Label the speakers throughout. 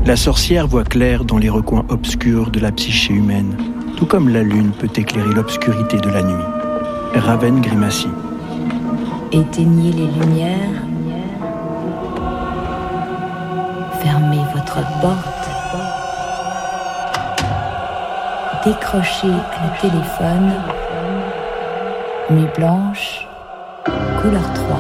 Speaker 1: La sorcière voit clair dans les recoins obscurs de la psyché humaine, tout comme la lune peut éclairer l'obscurité de la nuit. Raven Grimassi.
Speaker 2: Éteignez les lumières. Fermez votre porte. Décrochez le téléphone. Nuit blanche, couleur 3.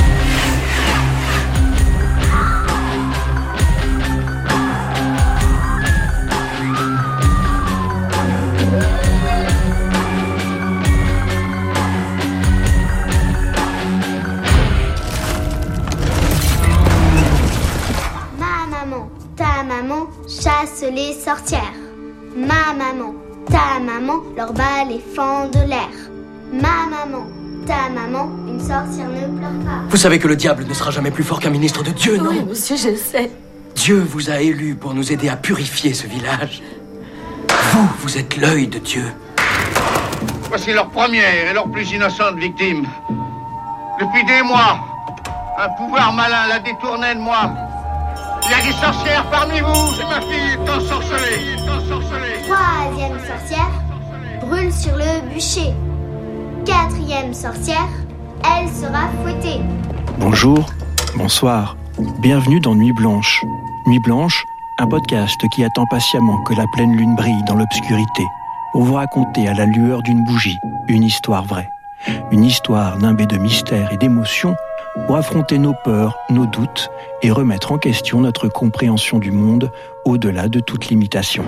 Speaker 3: Ta maman chasse les sorcières. Ma maman, ta maman leur bat les fends de l'air. Ma maman, ta maman, une sorcière ne pleure pas.
Speaker 4: Vous savez que le diable ne sera jamais plus fort qu'un ministre de Dieu, non?
Speaker 2: Oui, monsieur, je sais.
Speaker 4: Dieu vous a élus pour nous aider à purifier ce village. Vous êtes l'œil de Dieu.
Speaker 5: Voici leur première et leur plus innocente victime. Depuis des mois, un pouvoir malin la détournait de moi. Il y a des sorcières parmi vous, et ma fille est ensorcelée.
Speaker 3: Troisième sorcière brûle sur le bûcher. Quatrième sorcière, elle sera fouettée.
Speaker 1: Bonjour, bonsoir, bienvenue dans Nuit Blanche. Nuit Blanche, un podcast qui attend patiemment que la pleine lune brille dans l'obscurité pour vous raconter à la lueur d'une bougie une histoire vraie. Une histoire nimbée de mystère et d'émotions pour affronter nos peurs, nos doutes et remettre en question notre compréhension du monde au-delà de toute limitation.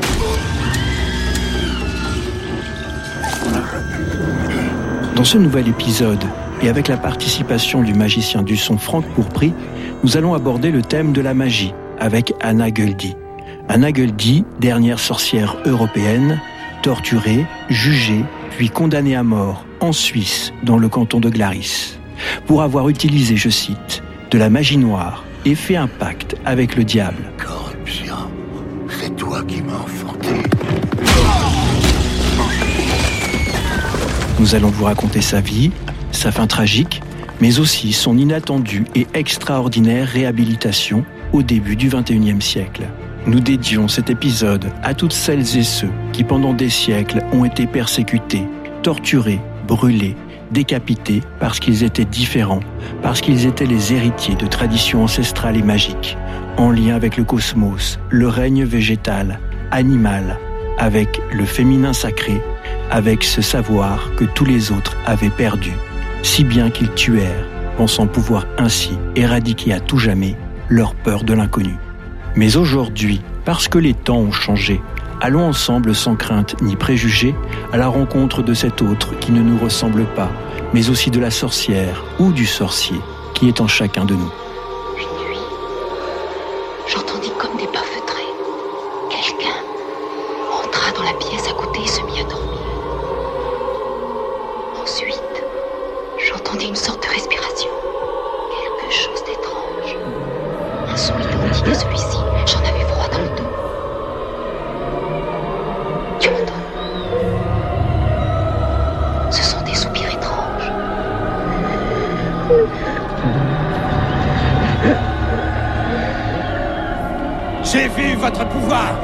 Speaker 1: Dans ce nouvel épisode, et avec la participation du magicien du son Franck Pourpry, nous allons aborder le thème de la magie avec Anna Göldi. Anna Göldi, dernière sorcière européenne, torturée, jugée, puis condamnée à mort en Suisse, dans le canton de Glaris, pour avoir utilisé, je cite, de la magie noire et fait un pacte avec le diable.
Speaker 5: Corruption, c'est toi qui m'as enfanté.
Speaker 1: Nous allons vous raconter sa vie, sa fin tragique, mais aussi son inattendue et extraordinaire réhabilitation au début du XXIe siècle. Nous dédions cet épisode à toutes celles et ceux qui, pendant des siècles, ont été persécutés, torturés, brûlés, décapités parce qu'ils étaient différents, parce qu'ils étaient les héritiers de traditions ancestrales et magiques, en lien avec le cosmos, le règne végétal, animal, avec le féminin sacré, avec ce savoir que tous les autres avaient perdu, si bien qu'ils tuèrent, pensant pouvoir ainsi éradiquer à tout jamais leur peur de l'inconnu. Mais aujourd'hui, parce que les temps ont changé, allons ensemble sans crainte ni préjugés à la rencontre de cet autre qui ne nous ressemble pas, mais aussi de la sorcière ou du sorcier qui est en chacun de nous.
Speaker 6: Une nuit, j'entendis comme des pas feutrés. Quelqu'un entra dans la pièce à côté et se mit à dormir. Ensuite, j'entendis une sorte de respiration. Quelque chose d'étrange. Un son identique à celui-ci. J'en avais froid dans le dos. Tu m'entends? Ce sont des soupirs étranges.
Speaker 5: J'ai vu votre pouvoir.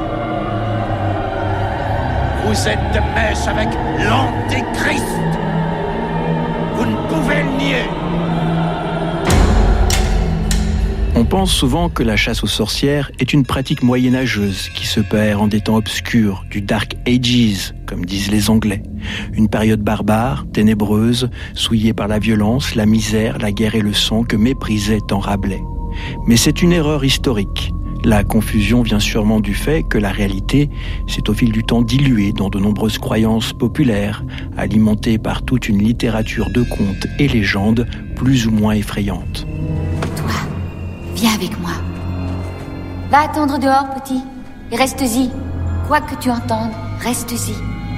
Speaker 5: Vous êtes de mèche avec l'Antéchrist. Vous ne pouvez le nier.
Speaker 1: On pense souvent que la chasse aux sorcières est une pratique moyenâgeuse qui se perd en des temps obscurs, du Dark Ages, comme disent les Anglais. Une période barbare, ténébreuse, souillée par la violence, la misère, la guerre et le sang que méprisait tant Rabelais. Mais c'est une erreur historique. La confusion vient sûrement du fait que la réalité s'est au fil du temps diluée dans de nombreuses croyances populaires, alimentées par toute une littérature de contes et légendes plus ou moins effrayantes.
Speaker 6: Toi, viens avec moi. Va attendre dehors, petit. Et reste-y. Quoi que tu entendes, reste-y.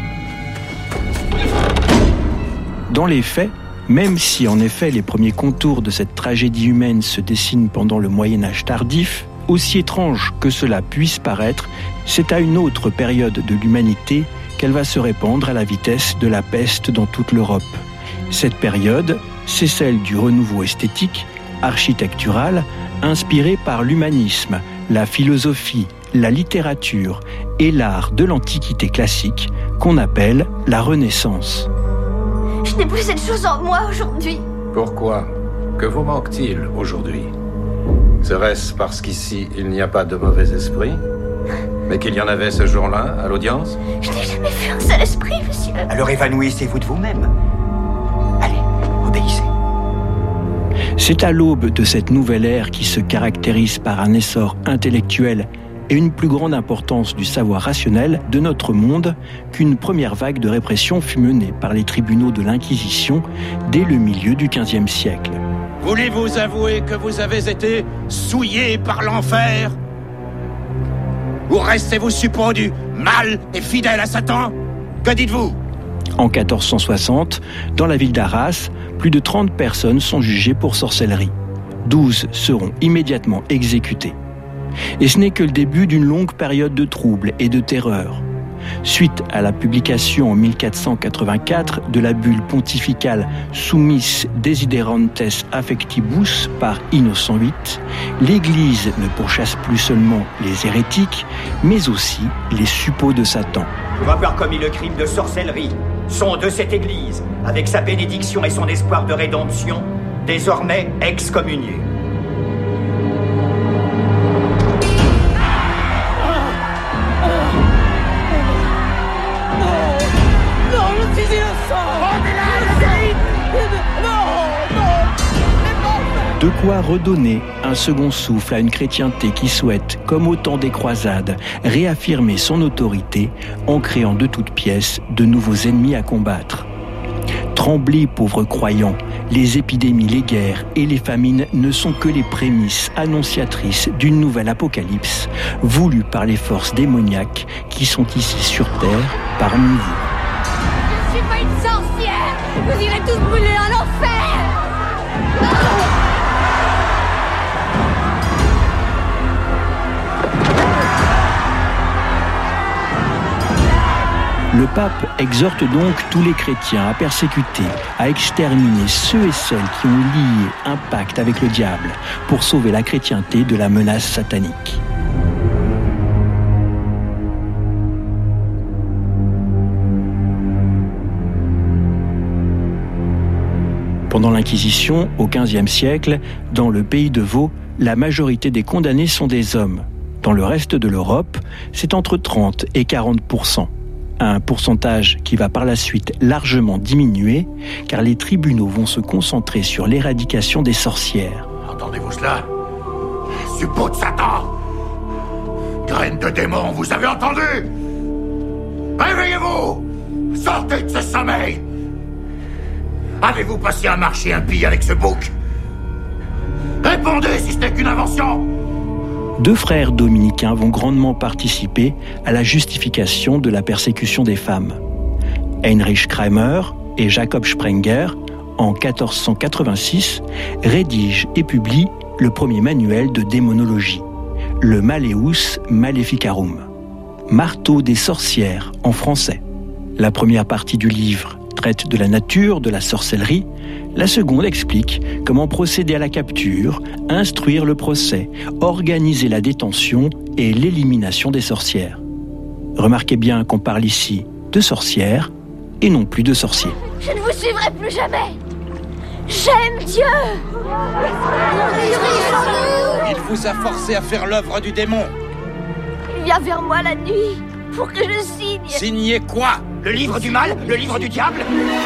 Speaker 1: Dans les faits, même si en effet les premiers contours de cette tragédie humaine se dessinent pendant le Moyen-Âge tardif, aussi étrange que cela puisse paraître, c'est à une autre période de l'humanité qu'elle va se répandre à la vitesse de la peste dans toute l'Europe. Cette période, c'est celle du renouveau esthétique, architectural, inspiré par l'humanisme, la philosophie, la littérature et l'art de l'Antiquité classique qu'on appelle la Renaissance.
Speaker 7: Je n'ai plus cette chose en moi aujourd'hui.
Speaker 8: Pourquoi? Que vous manque-t-il aujourd'hui? Serait-ce parce qu'ici, il n'y a pas de mauvais esprit? Mais qu'il y en avait ce jour-là, à l'audience?
Speaker 7: Je n'ai jamais vu un seul esprit, monsieur.
Speaker 9: Alors évanouissez-vous de vous-même. Allez, obéissez.
Speaker 1: C'est à l'aube de cette nouvelle ère qui se caractérise par un essor intellectuel et une plus grande importance du savoir rationnel de notre monde qu'une première vague de répression fut menée par les tribunaux de l'Inquisition dès le milieu du XVe siècle.
Speaker 10: Voulez-vous avouer que vous avez été souillé par l'enfer? Ou restez-vous suspendu, mal et fidèle à Satan? Que dites-vous?
Speaker 1: En 1460, dans la ville d'Arras, plus de 30 personnes sont jugées pour sorcellerie. 12 seront immédiatement exécutées. Et ce n'est que le début d'une longue période de troubles et de terreur. Suite à la publication en 1484 de la bulle pontificale Summis Desiderantes Affectibus par Innocent VIII, l'Église ne pourchasse plus seulement les hérétiques, mais aussi les suppôts de Satan.
Speaker 9: Pour avoir commis le crime de sorcellerie, sont de cette Église, avec sa bénédiction et son espoir de rédemption, désormais excommuniés.
Speaker 1: De quoi redonner un second souffle à une chrétienté qui souhaite, comme au temps des croisades, réaffirmer son autorité en créant de toutes pièces de nouveaux ennemis à combattre. Tremblez, pauvres croyants, les épidémies, les guerres et les famines ne sont que les prémices annonciatrices d'une nouvelle apocalypse voulue par les forces démoniaques qui sont ici sur terre parmi vous.
Speaker 7: Je ne suis pas une sorcière. Vous irez tous brûler en enfer.
Speaker 1: Le pape exhorte donc tous les chrétiens à persécuter, à exterminer ceux et celles qui ont lié un pacte avec le diable pour sauver la chrétienté de la menace satanique. Pendant l'Inquisition, au XVe siècle, dans le pays de Vaud, la majorité des condamnés sont des hommes. Dans le reste de l'Europe, c'est entre 30 et 40%. Un pourcentage qui va par la suite largement diminuer, car les tribunaux vont se concentrer sur l'éradication des sorcières.
Speaker 5: Entendez-vous cela? Suppôts de Satan! Graines de démons, vous avez entendu? Réveillez-vous! Sortez de ce sommeil! Avez-vous passé un marché impie avec ce bouc? Répondez si ce n'est qu'une invention!
Speaker 1: 2 frères dominicains vont grandement participer à la justification de la persécution des femmes. Heinrich Kramer et Jacob Sprenger, en 1486, rédigent et publient le premier manuel de démonologie, le Malleus Maleficarum, marteau des sorcières en français. La première partie du livre traite de la nature de la sorcellerie. La seconde explique comment procéder à la capture, instruire le procès, organiser la détention et l'élimination des sorcières. Remarquez bien qu'on parle ici de sorcières et non plus de sorciers.
Speaker 7: Je ne vous suivrai plus jamais. J'aime Dieu.
Speaker 10: Il vous a forcé à faire l'œuvre du démon.
Speaker 7: Il vient vers moi la nuit pour que je signe.
Speaker 10: Signez quoi?
Speaker 9: Le livre du mal? Le livre du diable?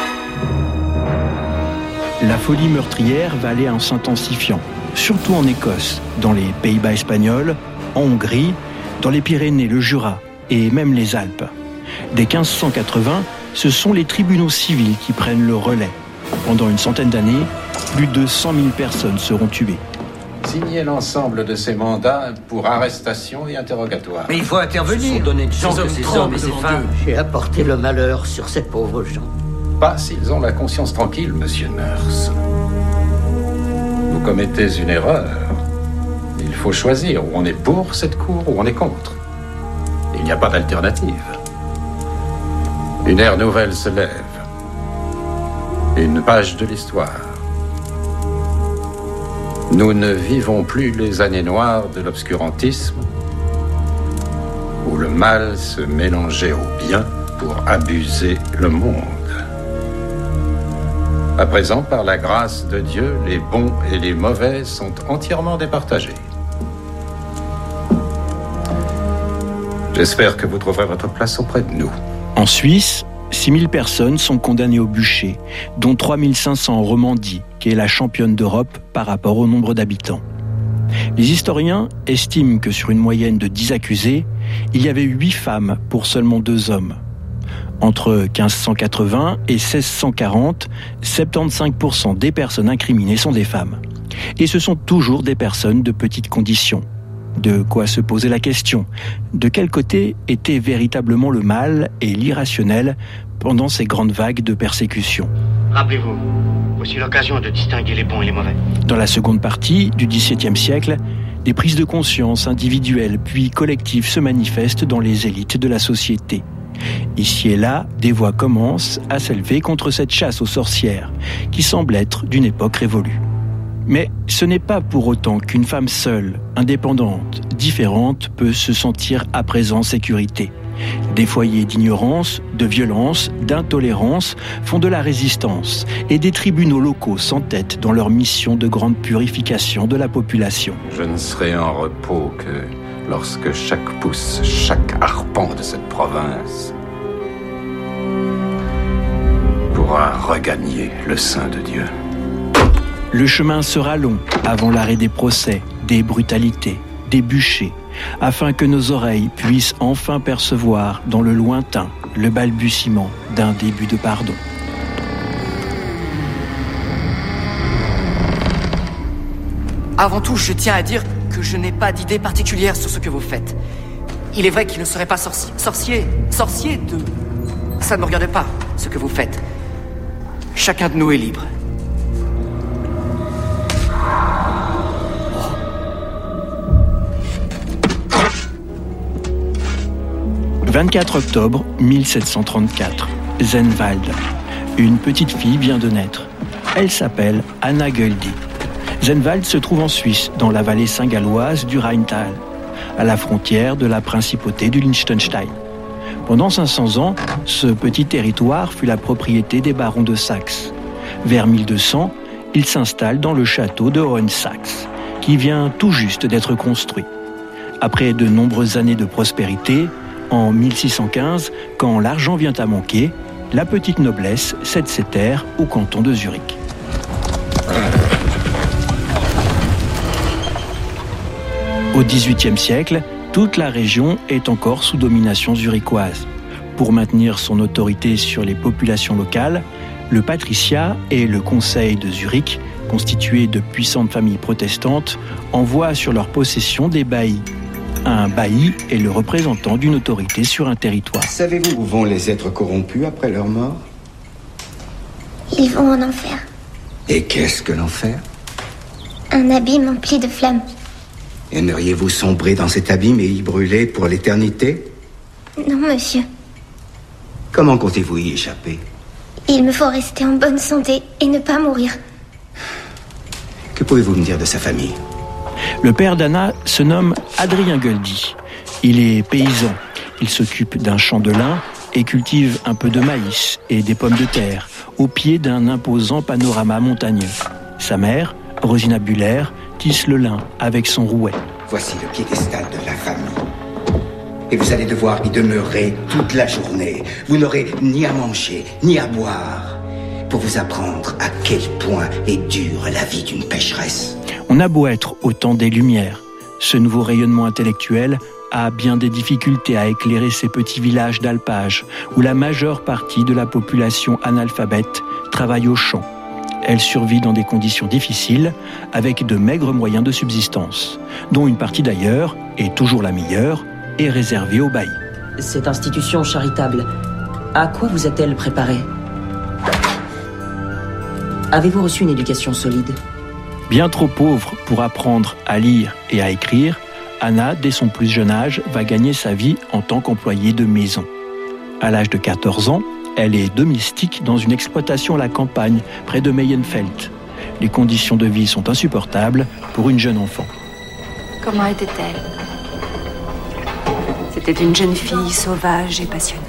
Speaker 1: La folie meurtrière va aller en s'intensifiant, surtout en Écosse, dans les Pays-Bas espagnols, en Hongrie, dans les Pyrénées, le Jura et même les Alpes. Dès 1580, ce sont les tribunaux civils qui prennent le relais. Pendant une centaine d'années, plus de 100 000 personnes seront tuées.
Speaker 8: Signez l'ensemble de ces mandats pour arrestation et interrogatoire.
Speaker 9: Mais il faut intervenir.
Speaker 4: Donner de chance que ces hommes et ces femmes.
Speaker 11: J'ai apporté le malheur sur ces pauvres gens.
Speaker 8: Pas s'ils ont la conscience tranquille, monsieur Nurse. Vous commettez une erreur. Il faut choisir où on est pour cette cour ou on est contre. Il n'y a pas d'alternative. Une ère nouvelle se lève. Une page de l'histoire. Nous ne vivons plus les années noires de l'obscurantisme, où le mal se mélangeait au bien pour abuser le monde. À présent, par la grâce de Dieu, les bons et les mauvais sont entièrement départagés. J'espère que vous trouverez votre place auprès de nous.
Speaker 1: En Suisse, 6000 personnes sont condamnées au bûcher, dont 3500 en Romandie, qui est la championne d'Europe par rapport au nombre d'habitants. Les historiens estiment que sur une moyenne de 10 accusés, il y avait 8 femmes pour seulement 2 hommes. Entre 1580 et 1640, 75% des personnes incriminées sont des femmes. Et ce sont toujours des personnes de petites conditions. De quoi se poser la question. De quel côté était véritablement le mal et l'irrationnel pendant ces grandes vagues de persécution ?
Speaker 12: Rappelez-vous, voici l'occasion de distinguer les bons et les mauvais.
Speaker 1: Dans la seconde partie du XVIIe siècle, des prises de conscience individuelles puis collectives se manifestent dans les élites de la société. Ici et là, des voix commencent à s'élever contre cette chasse aux sorcières, qui semble être d'une époque révolue. Mais ce n'est pas pour autant qu'une femme seule, indépendante, différente, peut se sentir à présent en sécurité. Des foyers d'ignorance, de violence, d'intolérance font de la résistance et des tribunaux locaux s'entêtent dans leur mission de grande purification de la population.
Speaker 8: Je ne serai en repos que lorsque chaque pouce, chaque arpent de cette province pourra regagner le sein de Dieu.
Speaker 1: Le chemin sera long avant l'arrêt des procès, des brutalités, des bûchers, afin que nos oreilles puissent enfin percevoir dans le lointain le balbutiement d'un début de pardon.
Speaker 13: Avant tout, je tiens à dire que je n'ai pas d'idée particulière sur ce que vous faites. Il est vrai qu'il ne serait pas sorcier de... Ça ne me regarde pas, ce que vous faites. Chacun de nous est libre.
Speaker 1: 24 octobre 1734, Zenwald. Une petite fille vient de naître. Elle s'appelle Anna Göldi. Zenwald se trouve en Suisse, dans la vallée saint-galloise du Rheintal, à la frontière de la principauté du Liechtenstein. Pendant 500 ans, ce petit territoire fut la propriété des barons de Saxe. Vers 1200, il s'installe dans le château de Hohensaxe, qui vient tout juste d'être construit. Après de nombreuses années de prospérité, en 1615, quand l'argent vient à manquer, la petite noblesse cède ses terres au canton de Zurich. Au XVIIIe siècle, toute la région est encore sous domination zurichoise. Pour maintenir son autorité sur les populations locales, le patriciat et le conseil de Zurich, constitués de puissantes familles protestantes, envoient sur leur possession des baillis. Un bailli est le représentant d'une autorité sur un territoire.
Speaker 14: Savez-vous où vont les êtres corrompus après leur mort?
Speaker 3: Ils vont en enfer.
Speaker 14: Et qu'est-ce que l'enfer?
Speaker 3: Un abîme empli de flammes.
Speaker 14: Aimeriez-vous sombrer dans cet abîme et y brûler pour l'éternité?
Speaker 3: Non, monsieur.
Speaker 14: Comment comptez-vous y échapper?
Speaker 3: Il me faut rester en bonne santé et ne pas mourir.
Speaker 14: Que pouvez-vous me dire de sa famille?
Speaker 1: Le père d'Anna se nomme Adrien Göldi. Il est paysan. Il s'occupe d'un champ de lin et cultive un peu de maïs et des pommes de terre au pied d'un imposant panorama montagneux. Sa mère, Rosina Buller, tisse le lin avec son rouet.
Speaker 14: Voici le piédestal de la famille. Et vous allez devoir y demeurer toute la journée. Vous n'aurez ni à manger, ni à boire, pour vous apprendre à quel point est dure la vie d'une pécheresse.
Speaker 1: On a beau être au temps des Lumières, ce nouveau rayonnement intellectuel a bien des difficultés à éclairer ces petits villages d'alpage où la majeure partie de la population analphabète travaille au champ. Elle survit dans des conditions difficiles, avec de maigres moyens de subsistance, dont une partie d'ailleurs, et toujours la meilleure, est réservée aux baillis.
Speaker 15: Cette institution charitable, à quoi vous a-t-elle préparé? Avez-vous reçu une éducation solide?
Speaker 1: Bien trop pauvre pour apprendre à lire et à écrire, Anna, dès son plus jeune âge, va gagner sa vie en tant qu'employée de maison. À l'âge de 14 ans, elle est domestique dans une exploitation à la campagne, près de Meyenfeld. Les conditions de vie sont insupportables pour une jeune enfant.
Speaker 2: Comment était-elle?
Speaker 16: C'était une jeune fille sauvage et passionnée.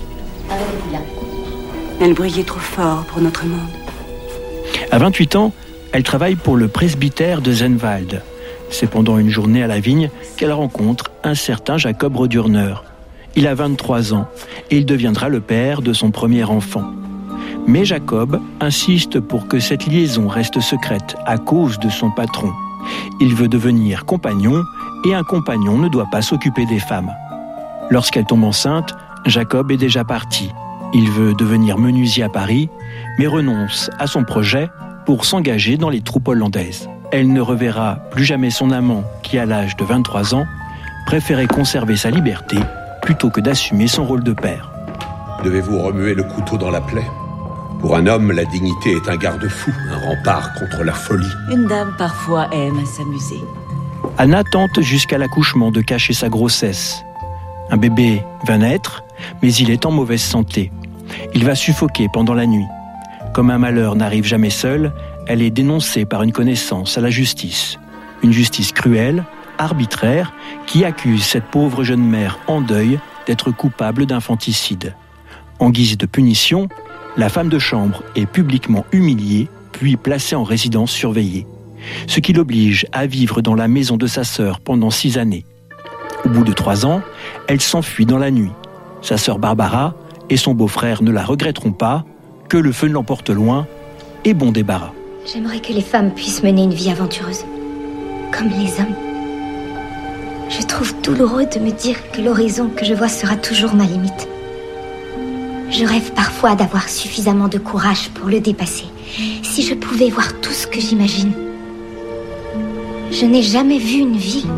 Speaker 16: Elle brillait trop fort pour notre monde.
Speaker 1: À 28 ans, elle travaille pour le presbytère de Zenwald. C'est pendant une journée à la vigne qu'elle rencontre un certain Jacob Rodurner. Il a 23 ans et il deviendra le père de son premier enfant. Mais Jacob insiste pour que cette liaison reste secrète à cause de son patron. Il veut devenir compagnon et un compagnon ne doit pas s'occuper des femmes. Lorsqu'elle tombe enceinte, Jacob est déjà parti. Il veut devenir menuisier à Paris, mais renonce à son projet pour s'engager dans les troupes hollandaises. Elle ne reverra plus jamais son amant qui, à l'âge de 23 ans, préférait conserver sa liberté plutôt que d'assumer son rôle de père.
Speaker 17: Devez-vous remuer le couteau dans la plaie ? Pour un homme, la dignité est un garde-fou, un rempart contre la folie.
Speaker 15: Une dame parfois aime à s'amuser.
Speaker 1: Anna tente jusqu'à l'accouchement de cacher sa grossesse. Un bébé va naître, mais il est en mauvaise santé. Il va suffoquer pendant la nuit. Comme un malheur n'arrive jamais seul, elle est dénoncée par une connaissance à la justice. Une justice cruelle, arbitraire, qui accuse cette pauvre jeune mère en deuil d'être coupable d'infanticide. En guise de punition, la femme de chambre est publiquement humiliée, puis placée en résidence surveillée. Ce qui l'oblige à vivre dans la maison de sa sœur pendant 6 années. Au bout de 3 ans, elle s'enfuit dans la nuit. Sa sœur Barbara et son beau-frère ne la regretteront pas, que le feu ne l'emporte loin, et bon débarras.
Speaker 18: J'aimerais que les femmes puissent mener une vie aventureuse, comme les hommes. Je trouve douloureux de me dire que l'horizon que je vois sera toujours ma limite. Je rêve parfois d'avoir suffisamment de courage pour le dépasser. Si je pouvais voir tout ce que j'imagine. Je n'ai jamais vu une ville.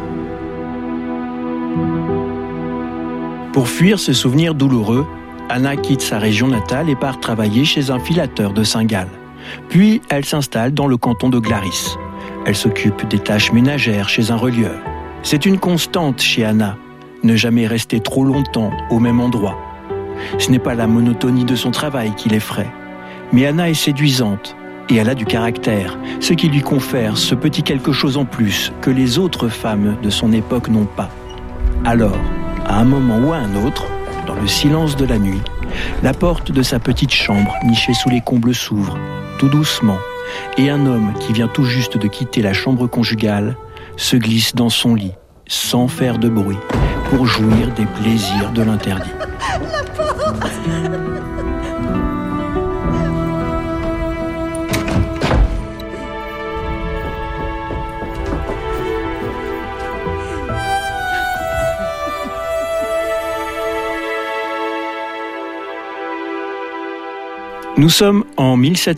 Speaker 1: Pour fuir ce souvenir douloureux, Anna quitte sa région natale et part travailler chez un filateur de Saint-Gall. Puis, elle s'installe dans le canton de Glaris. Elle s'occupe des tâches ménagères chez un relieur. C'est une constante chez Anna, ne jamais rester trop longtemps au même endroit. Ce n'est pas la monotonie de son travail qui l'effraie. Mais Anna est séduisante et elle a du caractère, ce qui lui confère ce petit quelque chose en plus que les autres femmes de son époque n'ont pas. Alors, à un moment ou à un autre, dans le silence de la nuit, la porte de sa petite chambre nichée sous les combles s'ouvre, tout doucement, et un homme qui vient tout juste de quitter la chambre conjugale se glisse dans son lit, sans faire de bruit, pour jouir des plaisirs de l'interdit.
Speaker 7: La pauvre.
Speaker 1: Nous sommes en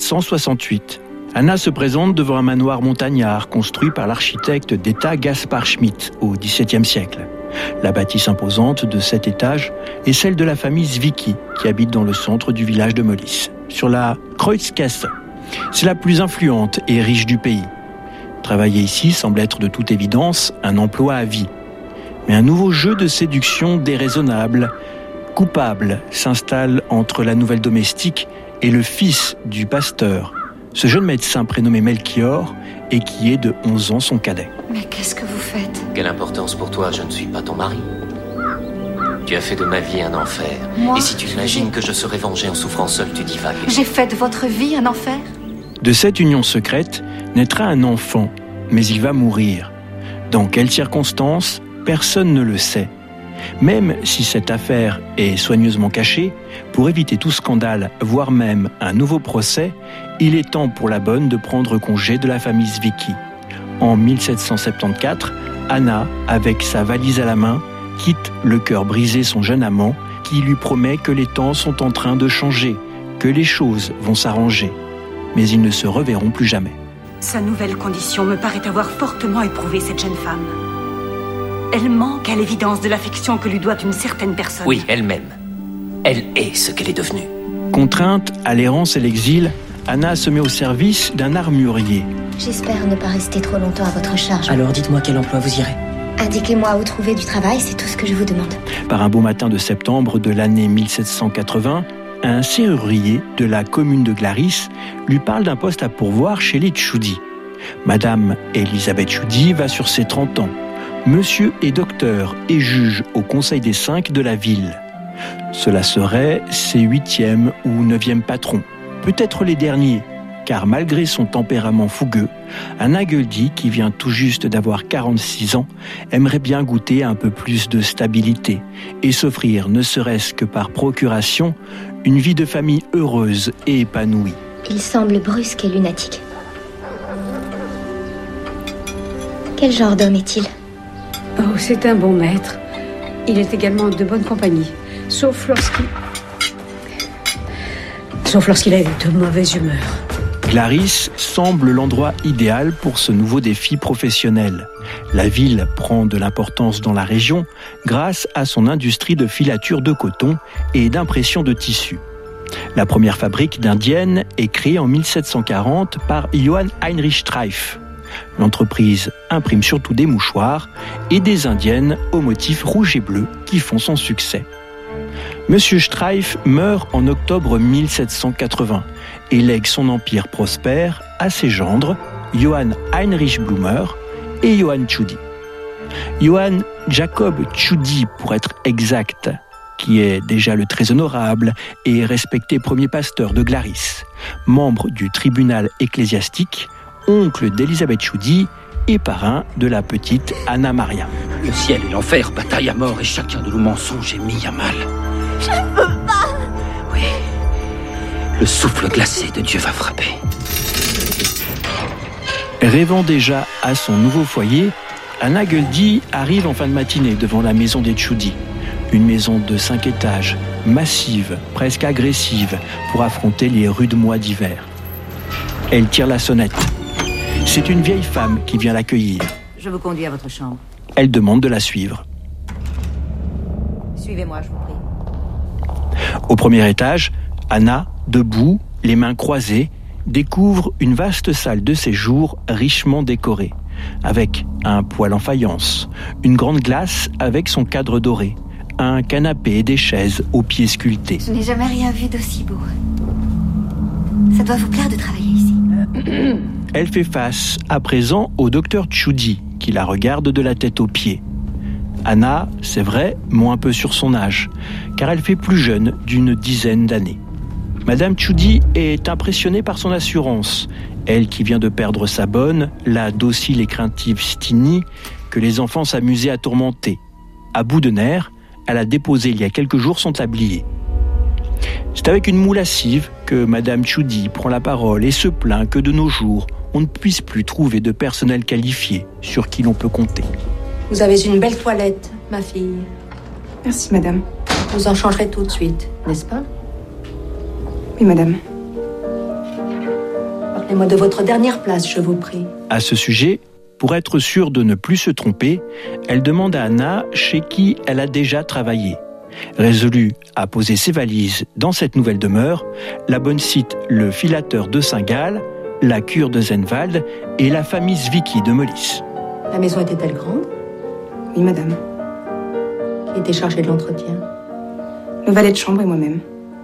Speaker 1: 1768. Anna se présente devant un manoir montagnard construit par l'architecte d'État Gaspard Schmidt au XVIIe siècle. La bâtisse imposante de 7 étages est celle de la famille Zwicky qui habite dans le centre du village de Molis, sur la Kreuzgasse. C'est la plus influente et riche du pays. Travailler ici semble être de toute évidence un emploi à vie. Mais un nouveau jeu de séduction déraisonnable, coupable, s'installe entre la nouvelle domestique et le fils du pasteur, ce jeune médecin prénommé Melchior et qui est de 11 ans son cadet.
Speaker 16: Mais qu'est-ce que vous faites ?
Speaker 19: Quelle importance pour toi, je ne suis pas ton mari. Tu as fait de ma vie un enfer.
Speaker 16: Moi,
Speaker 19: et si tu imagines que je serais vengé en souffrant seul, tu divagues.
Speaker 16: J'ai fait de votre vie un enfer ?
Speaker 1: De cette union secrète naîtra un enfant, mais il va mourir. Dans quelles circonstances ? Personne ne le sait. Même si cette affaire est soigneusement cachée, pour éviter tout scandale, voire même un nouveau procès, il est temps pour la bonne de prendre congé de la famille Zwicky. En 1774, Anna, avec sa valise à la main, quitte le cœur brisé son jeune amant, qui lui promet que les temps sont en train de changer, que les choses vont s'arranger. Mais ils ne se reverront plus jamais.
Speaker 16: Sa nouvelle condition me paraît avoir fortement éprouvé cette jeune femme. Elle manque à l'évidence de l'affection que lui doit une certaine personne.
Speaker 19: Oui, elle-même. Elle est ce qu'elle est devenue.
Speaker 1: Contrainte à l'errance et l'exil, Anna se met au service d'un armurier.
Speaker 18: J'espère ne pas rester trop longtemps à votre charge.
Speaker 15: Alors dites-moi quel emploi vous irez.
Speaker 18: Indiquez-moi où trouver du travail, c'est tout ce que je vous demande.
Speaker 1: Par un beau matin de septembre de l'année 1780, un serrurier de la commune de Glaris lui parle d'un poste à pourvoir chez les Tchoudi. Madame Elisabeth Tchoudi va sur ses 30 ans. Monsieur est docteur et juge au Conseil des 5 de la ville. Cela serait ses 8e ou 9e patrons, peut-être les derniers, car malgré son tempérament fougueux, Anna Göldi, qui vient tout juste d'avoir 46 ans, aimerait bien goûter un peu plus de stabilité et s'offrir, ne serait-ce que par procuration, une vie de famille heureuse et épanouie.
Speaker 18: Il semble brusque et lunatique. Quel genre d'homme est-il ?
Speaker 16: Oh, c'est un bon maître. Il est également de bonne compagnie. Sauf lorsqu'il est de mauvaise humeur.
Speaker 1: Glaris semble l'endroit idéal pour ce nouveau défi professionnel. La ville prend de l'importance dans la région grâce à son industrie de filature de coton et d'impression de tissu. La première fabrique d'indiennes est créée en 1740 par Johann Heinrich Streif. L'entreprise imprime surtout des mouchoirs et des indiennes aux motifs rouge et bleu qui font son succès. Monsieur Streif meurt en octobre 1780 et lègue son empire prospère à ses gendres, Johann Heinrich Blumer et Johann Tschudi. Johann Jacob Tschudi, pour être exact, qui est déjà le très honorable et respecté premier pasteur de Glaris, membre du tribunal ecclésiastique, oncle d'Elisabeth Tschudi et parrain de la petite Anna Maria.
Speaker 11: Le ciel et l'enfer bataillent à mort et chacun de nos mensonges est mis à mal.
Speaker 7: Je ne peux pas.
Speaker 11: Oui. Le souffle glacé de Dieu va frapper.
Speaker 1: Rêvant déjà à son nouveau foyer, Anna Göldi arrive en fin de matinée devant la maison des Tschudi. Une maison de 5 étages, massive, presque agressive, pour affronter les rudes mois d'hiver. Elle tire la sonnette. C'est une vieille femme qui vient l'accueillir.
Speaker 20: Je vous conduis à votre chambre.
Speaker 1: Elle demande de la suivre.
Speaker 20: Suivez-moi, je vous prie.
Speaker 1: Au premier étage, Anna, debout, les mains croisées, découvre une vaste salle de séjour richement décorée, avec un poêle en faïence, une grande glace avec son cadre doré, un canapé et des chaises aux pieds sculptés.
Speaker 2: Je n'ai jamais rien vu d'aussi beau. Ça doit vous plaire de travailler ici.
Speaker 1: Elle fait face à présent au docteur Tschudi, qui la regarde de la tête aux pieds. Anna, c'est vrai, ment un peu sur son âge, car elle fait plus jeune d'une dizaine d'années. Madame Tschudi est impressionnée par son assurance, elle qui vient de perdre sa bonne, la docile et craintive Stini, que les enfants s'amusaient à tourmenter. À bout de nerfs, elle a déposé il y a quelques jours son tablier. C'est avec une moue lascive que Madame Tschudi prend la parole et se plaint que de nos jours, on ne puisse plus trouver de personnel qualifié sur qui l'on peut compter.
Speaker 21: Vous avez une belle toilette, ma fille.
Speaker 22: Merci, madame.
Speaker 21: Vous en changerez tout de suite, n'est-ce pas?
Speaker 22: Oui, madame.
Speaker 21: Parlez-moi de votre dernière place, je vous prie.
Speaker 1: À ce sujet, pour être sûre de ne plus se tromper, elle demande à Anna chez qui elle a déjà travaillé. Résolue à poser ses valises dans cette nouvelle demeure, la bonne cite le filateur de Saint-Gall, la cure de Zenwald et la famille Zwicky de Melis.
Speaker 21: La maison était-elle grande?
Speaker 22: Oui, madame.
Speaker 21: Qui était chargé de l'entretien?
Speaker 22: Le valet de chambre et moi-même.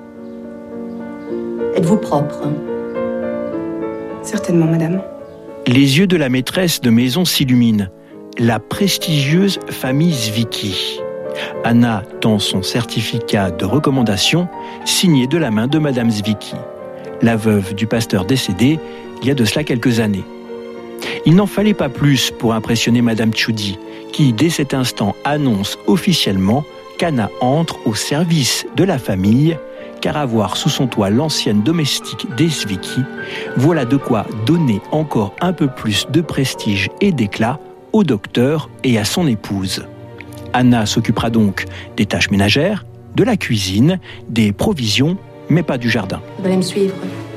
Speaker 21: Êtes-vous propre?
Speaker 22: Certainement, madame.
Speaker 1: Les yeux de la maîtresse de maison s'illuminent. La prestigieuse famille Zwicky. Anna tend son certificat de recommandation signé de la main de Madame Zwicky, la veuve du pasteur décédé il y a de cela quelques années. Il n'en fallait pas plus pour impressionner Madame Tschudi, qui dès cet instant annonce officiellement qu'Anna entre au service de la famille, car avoir sous son toit l'ancienne domestique des Zwicky, voilà de quoi donner encore un peu plus de prestige et d'éclat au docteur et à son épouse. Anna s'occupera donc des tâches ménagères, de la cuisine, des provisions, mais pas du jardin.
Speaker 21: Vous allez me suivre.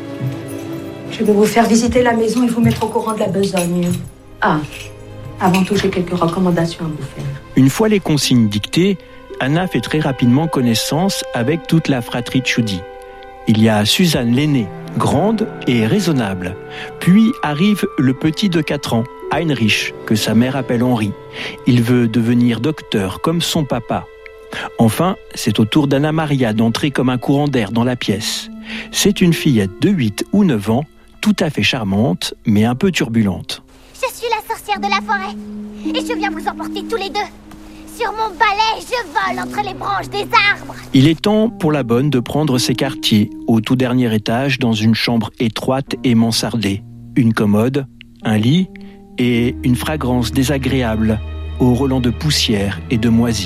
Speaker 21: Je vais vous faire visiter la maison et vous mettre au courant de la besogne. Ah, avant tout, j'ai quelques recommandations à vous faire.
Speaker 1: Une fois les consignes dictées, Anna fait très rapidement connaissance avec toute la fratrie Tschudi. Il y a Suzanne l'aînée, grande et raisonnable. Puis arrive le petit de 4 ans, Heinrich, que sa mère appelle Henri. Il veut devenir docteur comme son papa. Enfin, c'est au tour d'Anna Maria d'entrer comme un courant d'air dans la pièce. C'est une fillette de 8 ou 9 ans, tout à fait charmante, mais un peu turbulente.
Speaker 3: Je suis la sorcière sorcière de la forêt. Et je viens vous emporter tous les deux. Sur mon balai, je vole entre les branches des arbres.
Speaker 1: Il est temps pour la bonne de prendre ses quartiers au tout dernier étage dans une chambre étroite et mansardée. Une commode, un lit et une fragrance désagréable au relent de poussière et de moisie.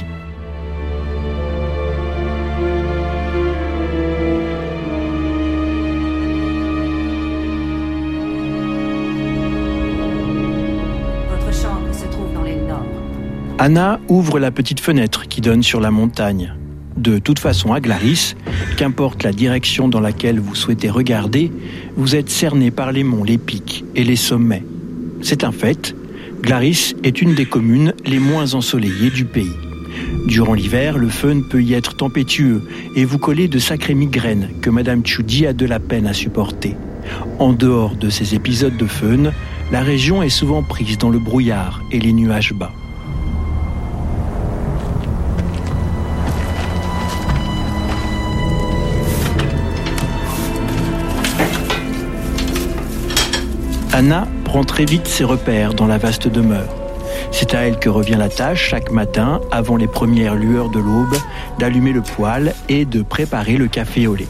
Speaker 1: Anna ouvre la petite fenêtre qui donne sur la montagne. De toute façon, à Glaris, qu'importe la direction dans laquelle vous souhaitez regarder, vous êtes cerné par les monts, les pics et les sommets. C'est un fait, Glaris est une des communes les moins ensoleillées du pays. Durant l'hiver, le fun peut y être tempétueux et vous coller de sacrées migraines que Madame Tchoudi a de la peine à supporter. En dehors de ces épisodes de fun, la région est souvent prise dans le brouillard et les nuages bas. Anna prend très vite ses repères dans la vaste demeure. C'est à elle que revient la tâche chaque matin, avant les premières lueurs de l'aube, d'allumer le poêle et de préparer le café au lait.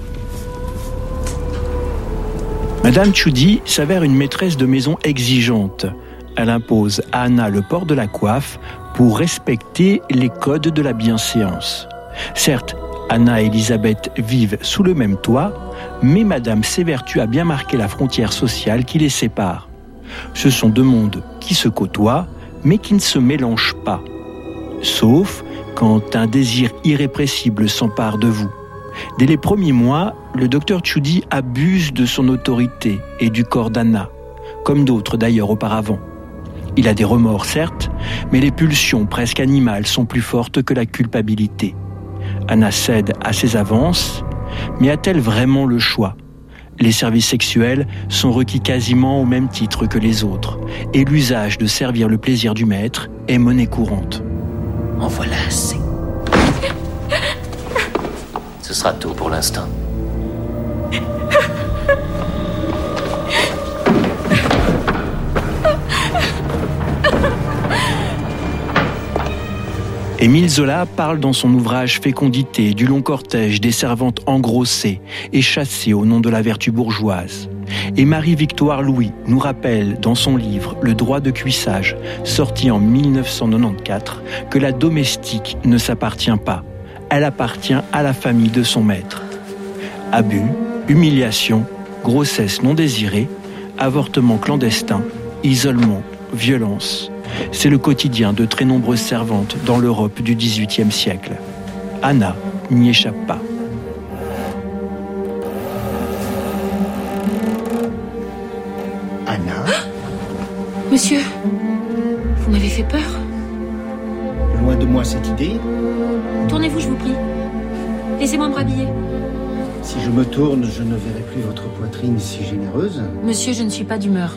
Speaker 1: Madame Tchoudi s'avère une maîtresse de maison exigeante. Elle impose à Anna le port de la coiffe pour respecter les codes de la bienséance. Certes, Anna et Elisabeth vivent sous le même toit, mais Madame s'évertue à bien marquer la frontière sociale qui les sépare. Ce sont deux mondes qui se côtoient, mais qui ne se mélangent pas. Sauf quand un désir irrépressible s'empare de vous. Dès les premiers mois, le docteur Tchoudi abuse de son autorité et du corps d'Anna, comme d'autres d'ailleurs auparavant. Il a des remords, certes, mais les pulsions presque animales sont plus fortes que la culpabilité. Anna cède à ses avances, mais a-t-elle vraiment le choix ? Les services sexuels sont requis quasiment au même titre que les autres, et l'usage de servir le plaisir du maître est monnaie courante.
Speaker 19: En voilà assez. Ce sera tout pour l'instant.
Speaker 1: Émile Zola parle dans son ouvrage Fécondité du long cortège des servantes engrossées et chassées au nom de la vertu bourgeoise. Et Marie-Victoire Louis nous rappelle dans son livre Le droit de cuissage, sorti en 1994, que la domestique ne s'appartient pas. Elle appartient à la famille de son maître. Abus, humiliation, grossesse non désirée, avortement clandestin, isolement, violence. C'est le quotidien de très nombreuses servantes dans l'Europe du XVIIIe siècle. Anna n'y échappe pas.
Speaker 6: Anna ?
Speaker 21: Monsieur, vous m'avez fait peur.
Speaker 6: Loin de moi cette idée.
Speaker 21: Tournez-vous, je vous prie. Laissez-moi me rhabiller.
Speaker 6: Si je me tourne, je ne verrai plus votre poitrine si généreuse.
Speaker 21: Monsieur, je ne suis pas d'humeur.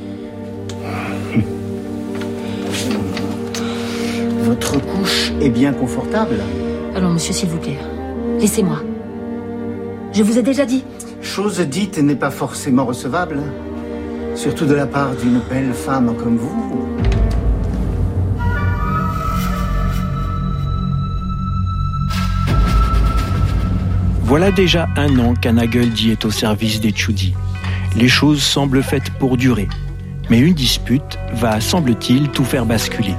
Speaker 6: Votre couche est bien confortable.
Speaker 21: Allons, monsieur, s'il vous plaît. Laissez-moi. Je vous ai déjà dit.
Speaker 6: Chose dite n'est pas forcément recevable. Surtout de la part d'une belle femme comme vous.
Speaker 1: Voilà déjà 1 an qu'Anna Göldi est au service des Tchoudi. Les choses semblent faites pour durer. Mais une dispute va, semble-t-il, tout faire basculer.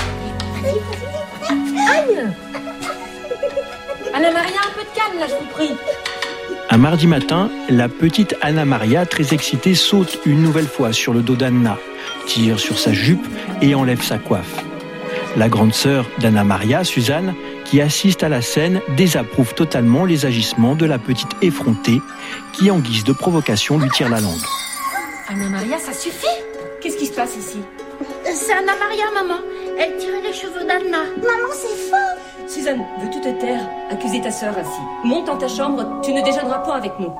Speaker 21: Anna-Maria, un peu de calme, là, je vous prie.
Speaker 1: Un mardi matin, la petite Anna-Maria, très excitée, saute une nouvelle fois sur le dos d'Anna, tire sur sa jupe et enlève sa coiffe. La grande sœur d'Anna-Maria, Suzanne, qui assiste à la scène, désapprouve totalement les agissements de la petite effrontée, qui, en guise de provocation, lui tire la langue.
Speaker 21: Anna-Maria, ça suffit. Qu'est-ce qui se passe ici?
Speaker 7: C'est Anna-Maria, maman. Elle tire les cheveux d'Anna. Maman, c'est fort.
Speaker 15: Suzanne, veux-tu te taire? Accuser ta sœur ainsi. Monte dans ta chambre, tu ne déjeuneras point avec nous.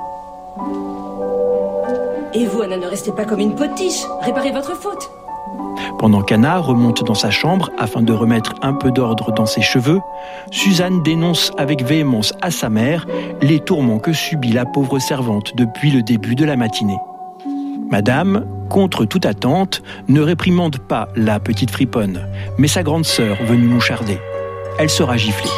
Speaker 15: Et vous, Anna, ne restez pas comme une potiche. Réparez votre faute.
Speaker 1: Pendant qu'Anna remonte dans sa chambre afin de remettre un peu d'ordre dans ses cheveux, Suzanne dénonce avec véhémence à sa mère les tourments que subit la pauvre servante depuis le début de la matinée. Madame, contre toute attente, ne réprimande pas la petite friponne, mais sa grande sœur venue moucharder. Elle sera giflée.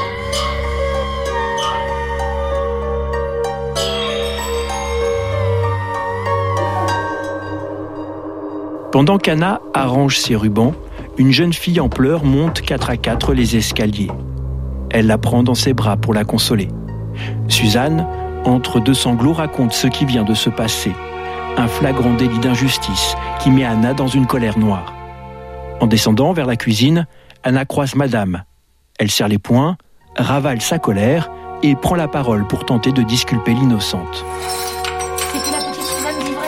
Speaker 1: Pendant qu'Anna arrange ses rubans, une jeune fille en pleurs monte 4 à 4 les escaliers. Elle la prend dans ses bras pour la consoler. Suzanne, entre deux sanglots, raconte ce qui vient de se passer. Un flagrant délit d'injustice qui met Anna dans une colère noire. En descendant vers la cuisine, Anna croise Madame. Elle serre les poings, ravale sa colère et prend la parole pour tenter de disculper l'innocente.
Speaker 21: C'était la petite Suzanne Livret.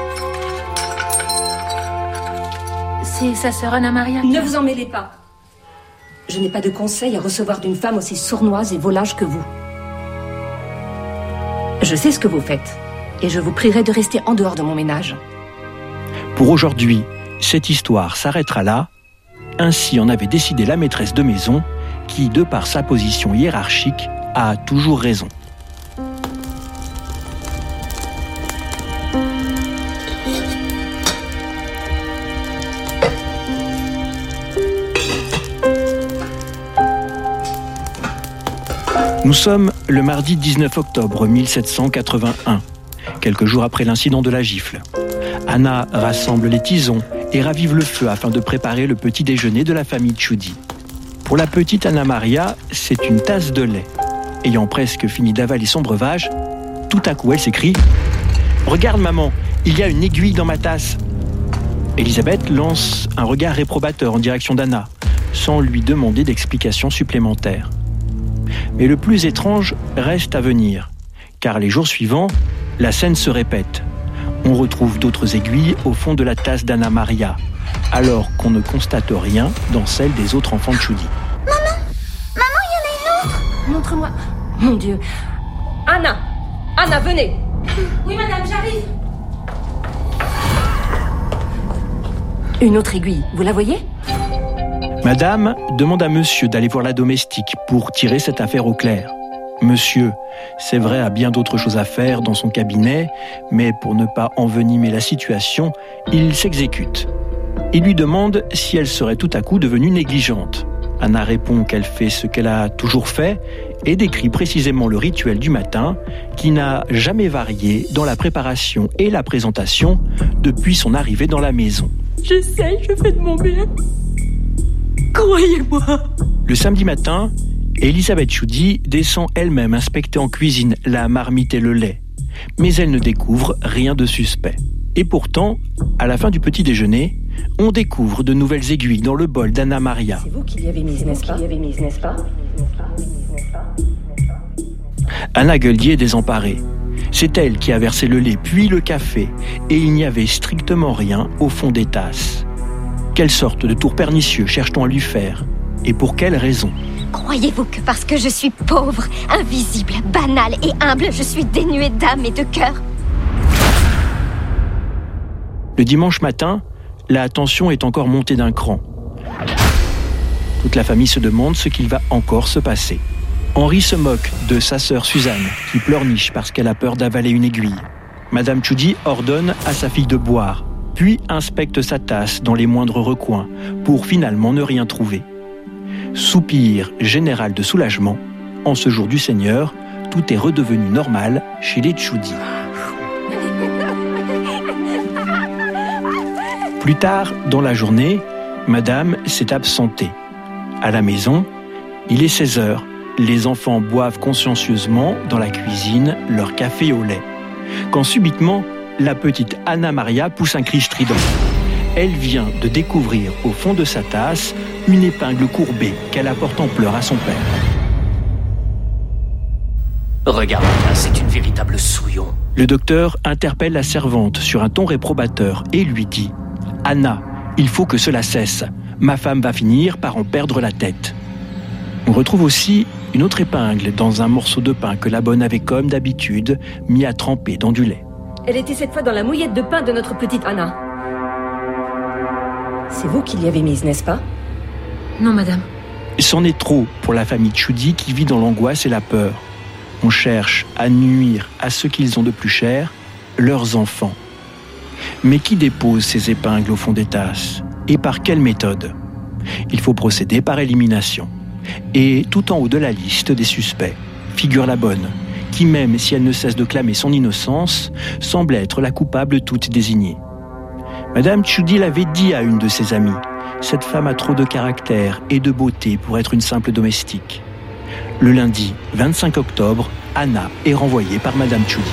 Speaker 21: C'est sa sœur Anna Maria.
Speaker 15: Ne vous en mêlez pas. Je n'ai pas de conseil à recevoir d'une femme aussi sournoise et volage que vous. Je sais ce que vous faites, et je vous prierai de rester en dehors de mon ménage.
Speaker 1: Pour aujourd'hui, cette histoire s'arrêtera là. Ainsi en avait décidé la maîtresse de maison, qui, de par sa position hiérarchique, a toujours raison. Nous sommes le mardi 19 octobre 1781, quelques jours après l'incident de la gifle. Anna rassemble les tisons et ravive le feu afin de préparer le petit déjeuner de la famille Tchoudi. Pour la petite Anna Maria, c'est une tasse de lait. Ayant presque fini d'avaler son breuvage, tout à coup elle s'écrie « Regarde maman, il y a une aiguille dans ma tasse !» Elisabeth lance un regard réprobateur en direction d'Anna, sans lui demander d'explications supplémentaires. Mais le plus étrange reste à venir, car les jours suivants, la scène se répète. On retrouve d'autres aiguilles au fond de la tasse d'Anna Maria, alors qu'on ne constate rien dans celle des autres enfants de Tchoudi.
Speaker 21: Maman, il y en a une autre.
Speaker 15: Montre-moi. Mon Dieu. Anna, venez.
Speaker 21: Oui, madame, j'arrive.
Speaker 15: Une autre aiguille, vous la voyez ?
Speaker 1: Madame demande à monsieur d'aller voir la domestique pour tirer cette affaire au clair. Monsieur, c'est vrai, a bien d'autres choses à faire dans son cabinet, mais pour ne pas envenimer la situation, il s'exécute. Il lui demande si elle serait tout à coup devenue négligente. Anna répond qu'elle fait ce qu'elle a toujours fait et décrit précisément le rituel du matin qui n'a jamais varié dans la préparation et la présentation depuis son arrivée dans la maison.
Speaker 21: J'essaye, je fais de mon mieux. Croyez-moi.
Speaker 1: Le samedi matin, Elisabeth Tchoudi descend elle-même inspecter en cuisine la marmite et le lait. Mais elle ne découvre rien de suspect. Et pourtant, à la fin du petit déjeuner, on découvre de nouvelles aiguilles dans le bol d'Anna Maria.
Speaker 15: C'est vous qui l'y avez mise, n'est-ce pas ?
Speaker 1: Anna Gueldier est désemparée. C'est elle qui a versé le lait puis le café, et il n'y avait strictement rien au fond des tasses. Quelle sorte de tour pernicieux cherche-t-on à lui faire ? Et pour quelle raison ?
Speaker 18: Croyez-vous que parce que je suis pauvre, invisible, banale et humble, je suis dénuée d'âme et de cœur ?
Speaker 1: Le dimanche matin, la tension est encore montée d'un cran. Toute la famille se demande ce qu'il va encore se passer. Henri se moque de sa sœur Suzanne, qui pleurniche parce qu'elle a peur d'avaler une aiguille. Madame Tchoudi ordonne à sa fille de boire, puis inspecte sa tasse dans les moindres recoins, pour finalement ne rien trouver. Soupir général de soulagement, en ce jour du Seigneur, tout est redevenu normal chez les Tchoudi. Plus tard, dans la journée, Madame s'est absentée. À la maison, il est 16h. Les enfants boivent consciencieusement dans la cuisine leur café au lait. Quand subitement, la petite Anna Maria pousse un cri strident. Elle vient de découvrir au fond de sa tasse une épingle courbée qu'elle apporte en pleurs à son père.
Speaker 19: Regarde, là, c'est une véritable souillon.
Speaker 1: Le docteur interpelle la servante sur un ton réprobateur et lui dit « Anna, il faut que cela cesse. Ma femme va finir par en perdre la tête. » On retrouve aussi une autre épingle dans un morceau de pain que la bonne avait comme d'habitude mis à tremper dans du lait.
Speaker 15: Elle était cette fois dans la mouillette de pain de notre petite Anna. C'est vous qui l'y avez mise, n'est-ce pas ?
Speaker 21: Non, madame.
Speaker 1: C'en est trop pour la famille Tchoudi qui vit dans l'angoisse et la peur. On cherche à nuire à ceux qu'ils ont de plus cher, leurs enfants. Mais qui dépose ces épingles au fond des tasses? Et par quelle méthode? Il faut procéder par élimination. Et tout en haut de la liste des suspects figure la bonne, qui même si elle ne cesse de clamer son innocence, semble être la coupable toute désignée. Madame Tschudi l'avait dit à une de ses amies, cette femme a trop de caractère et de beauté pour être une simple domestique. Le lundi 25 octobre, Anna est renvoyée par Madame Tschudi.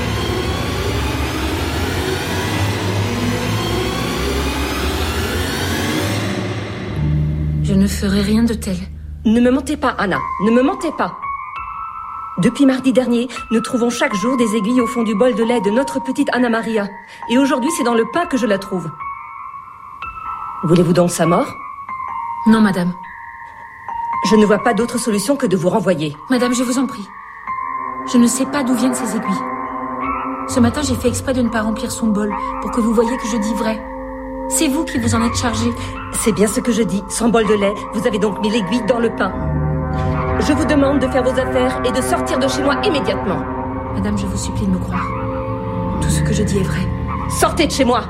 Speaker 5: Je ne ferai rien de tel.
Speaker 15: Ne me mentez pas, Anna. Ne me mentez pas. Depuis mardi dernier, nous trouvons chaque jour des aiguilles au fond du bol de lait de notre petite Anna Maria. Et aujourd'hui, c'est dans le pain que je la trouve. Voulez-vous donc sa mort?
Speaker 5: Non, madame.
Speaker 15: Je ne vois pas d'autre solution que de vous renvoyer.
Speaker 5: Madame, je vous en prie. Je ne sais pas d'où viennent ces aiguilles. Ce matin, j'ai fait exprès de ne pas remplir son bol pour que vous voyiez que je dis vrai. C'est vous qui vous en êtes chargé.
Speaker 15: C'est bien ce que je dis. Sans bol de lait, vous avez donc mis l'aiguille dans le pain. Je vous demande de faire vos affaires et de sortir de chez moi immédiatement.
Speaker 5: Madame, je vous supplie de me croire. Tout ce que je dis est vrai.
Speaker 15: Sortez de chez moi!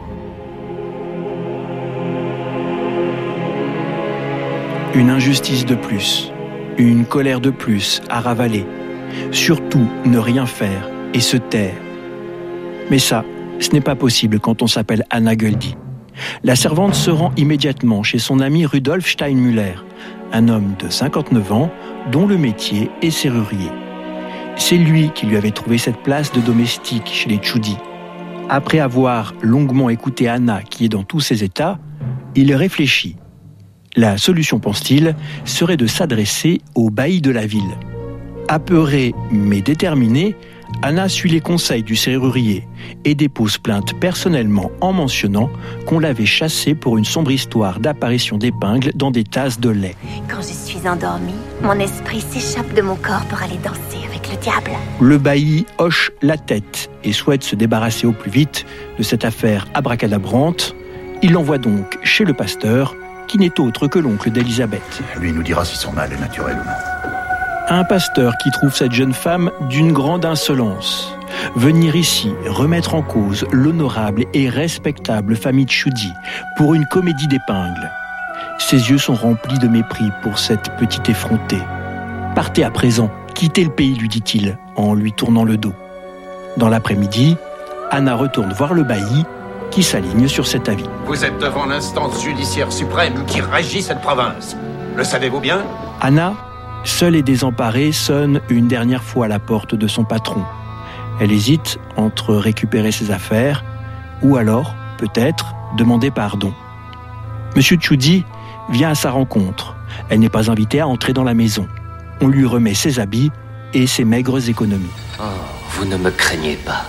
Speaker 1: Une injustice de plus, une colère de plus à ravaler. Surtout, ne rien faire et se taire. Mais ça, ce n'est pas possible quand on s'appelle Anna Göldi. La servante se rend immédiatement chez son ami Rudolf Steinmüller, un homme de 59 ans dont le métier est serrurier. C'est lui qui lui avait trouvé cette place de domestique chez les Tschudi. Après avoir longuement écouté Anna qui est dans tous ses états, il réfléchit. La solution, pense-t-il, serait de s'adresser au bailli de la ville. Apeurée mais déterminée, Anna suit les conseils du serrurier et dépose plainte personnellement en mentionnant qu'on l'avait chassée pour une sombre histoire d'apparition d'épingles dans des tasses de lait.
Speaker 2: Quand je suis endormie, mon esprit s'échappe de mon corps pour aller danser avec le diable.
Speaker 1: Le bailli hoche la tête et souhaite se débarrasser au plus vite de cette affaire abracadabrante. Il l'envoie donc chez le pasteur, qui n'est autre que l'oncle d'Elisabeth.
Speaker 20: Lui nous dira si son mal est naturel ou non.
Speaker 1: Un pasteur qui trouve cette jeune femme d'une grande insolence. Venir ici remettre en cause l'honorable et respectable famille Tschudi pour une comédie d'épingles. Ses yeux sont remplis de mépris pour cette petite effrontée. Partez à présent, quittez le pays, lui dit-il, en lui tournant le dos. Dans l'après-midi, Anna retourne voir le bailli qui s'aligne sur cet avis.
Speaker 10: Vous êtes devant l'instance judiciaire suprême qui régit cette province. Le savez-vous bien?
Speaker 1: Anna, seule et désemparée, sonne une dernière fois à la porte de son patron. Elle hésite entre récupérer ses affaires ou alors, peut-être, demander pardon. Monsieur Tschudi vient à sa rencontre. Elle n'est pas invitée à entrer dans la maison. On lui remet ses habits et ses maigres économies.
Speaker 19: Oh, vous ne me craignez pas.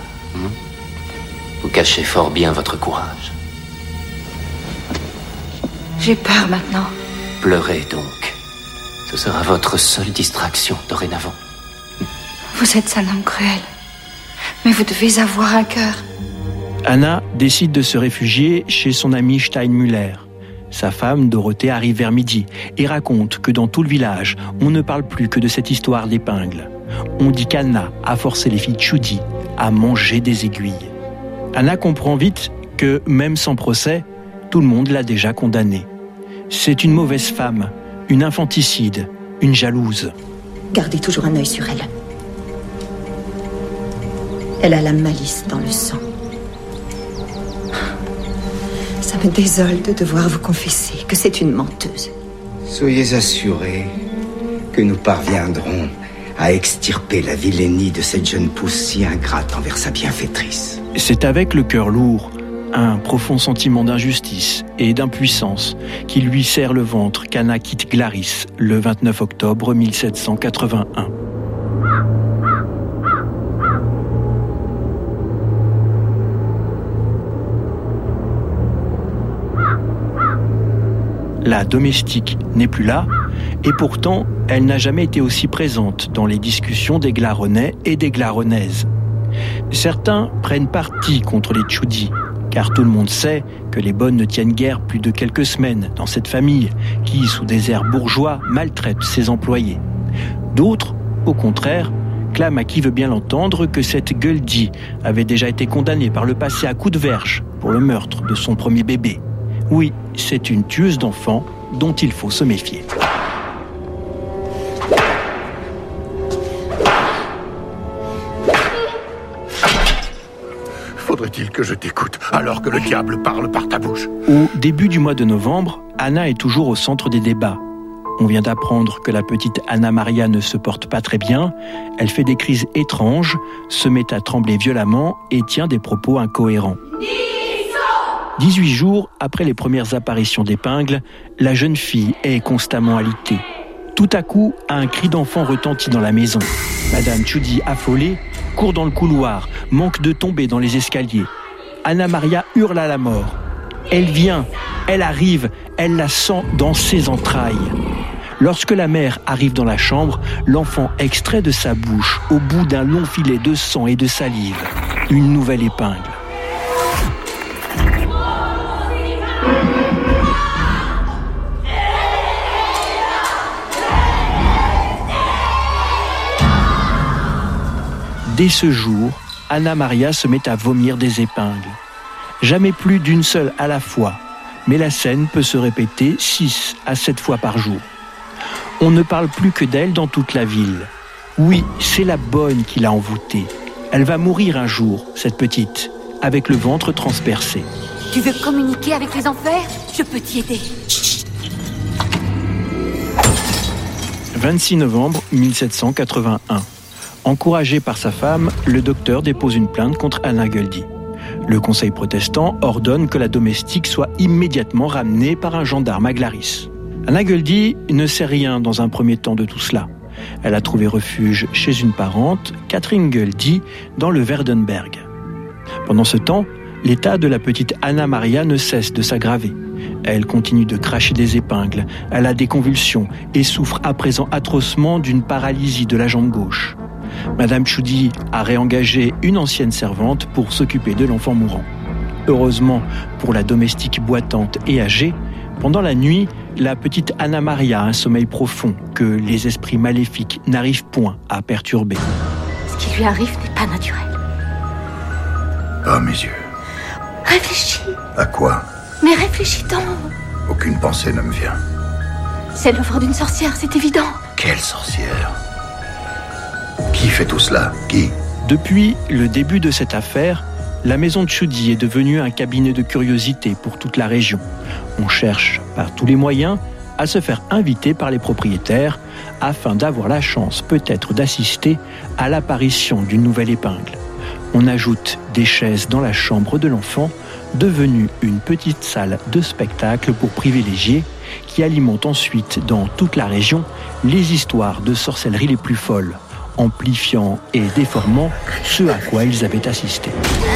Speaker 19: Vous cachez fort bien votre courage.
Speaker 16: J'ai peur maintenant.
Speaker 19: Pleurez donc. Ce sera votre seule distraction dorénavant.
Speaker 16: Vous êtes un homme cruel. Mais vous devez avoir un cœur.
Speaker 1: Anna décide de se réfugier chez son ami Steinmüller. Sa femme, Dorothée, arrive vers midi et raconte que dans tout le village, on ne parle plus que de cette histoire d'épingles. On dit qu'Anna a forcé les filles Tschudi à manger des aiguilles. Anna comprend vite que, même sans procès, tout le monde l'a déjà condamnée. C'est une mauvaise femme, une infanticide, une jalouse.
Speaker 16: Gardez toujours un œil sur elle. Elle a la malice dans le sang. Ça me désole de devoir vous confesser que c'est une menteuse.
Speaker 14: Soyez assurés que nous parviendrons à extirper la vilainie de cette jeune pousse si ingrate envers sa bienfaitrice.
Speaker 1: C'est avec le cœur lourd, un profond sentiment d'injustice et d'impuissance qui lui serre le ventre qu'Anna quitte Glaris le 29 octobre 1781. La domestique n'est plus là, et pourtant, elle n'a jamais été aussi présente dans les discussions des Glaronnais et des Glaronnaises. Certains prennent parti contre les Tschudi, car tout le monde sait que les bonnes ne tiennent guère plus de quelques semaines dans cette famille qui, sous des airs bourgeois, maltraite ses employés. D'autres, au contraire, proclame à qui veut bien l'entendre que cette Goldie avait déjà été condamnée par le passé à coups de verge pour le meurtre de son premier bébé. Oui, c'est une tueuse d'enfants dont il faut se méfier.
Speaker 20: Faudrait-il que je t'écoute alors que le diable parle par ta bouche?
Speaker 1: Au début du mois de novembre, Anna est toujours au centre des débats. On vient d'apprendre que la petite Anna Maria ne se porte pas très bien, elle fait des crises étranges, se met à trembler violemment et tient des propos incohérents. 18 jours après les premières apparitions d'épingles, la jeune fille est constamment alitée. Tout à coup, un cri d'enfant retentit dans la maison. Madame Tschudi, affolée, court dans le couloir, manque de tomber dans les escaliers. Anna Maria hurle à la mort. Elle vient, elle arrive, elle la sent dans ses entrailles. Lorsque la mère arrive dans la chambre, l'enfant extrait de sa bouche, au bout d'un long filet de sang et de salive, une nouvelle épingle. Dès ce jour, Anna Maria se met à vomir des épingles. Jamais plus d'une seule à la fois, mais la scène peut se répéter 6 à 7 fois par jour. On ne parle plus que d'elle dans toute la ville. Oui, c'est la bonne qui l'a envoûtée. Elle va mourir un jour, cette petite, avec le ventre transpercé.
Speaker 2: Tu veux communiquer avec les enfers? Je peux t'y aider.
Speaker 1: 26 novembre 1781. Encouragé par sa femme, le docteur dépose une plainte contre Anna Goldie. Le conseil protestant ordonne que la domestique soit immédiatement ramenée par un gendarme à Glaris. Anna Goldie ne sait rien dans un premier temps de tout cela. Elle a trouvé refuge chez une parente, Catherine Goldie, dans le Werdenberg. Pendant ce temps, l'état de la petite Anna Maria ne cesse de s'aggraver. Elle continue de cracher des épingles, elle a des convulsions et souffre à présent atrocement d'une paralysie de la jambe gauche. Madame Tschudi a réengagé une ancienne servante pour s'occuper de l'enfant mourant. Heureusement pour la domestique boitante et âgée, pendant la nuit, la petite Anna Maria a un sommeil profond que les esprits maléfiques n'arrivent point à perturber.
Speaker 2: Ce qui lui arrive n'est pas naturel.
Speaker 20: Oh, mes yeux.
Speaker 2: Réfléchis.
Speaker 20: À quoi?
Speaker 2: Mais réfléchis donc.
Speaker 20: Aucune pensée ne me vient.
Speaker 2: C'est l'œuvre d'une sorcière, c'est évident.
Speaker 20: Quelle sorcière? Qui fait tout cela? Qui?
Speaker 1: Depuis le début de cette affaire, la maison de Tschudi est devenue un cabinet de curiosité pour toute la région. On cherche par tous les moyens à se faire inviter par les propriétaires afin d'avoir la chance peut-être d'assister à l'apparition d'une nouvelle épingle. On ajoute des chaises dans la chambre de l'enfant, devenue une petite salle de spectacle pour privilégiés, qui alimente ensuite dans toute la région les histoires de sorcellerie les plus folles, amplifiant et déformant ce à quoi ils avaient assisté.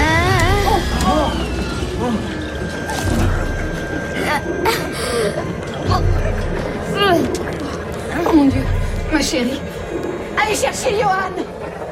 Speaker 7: Oh mon Dieu, ma chérie. Allez chercher Johan.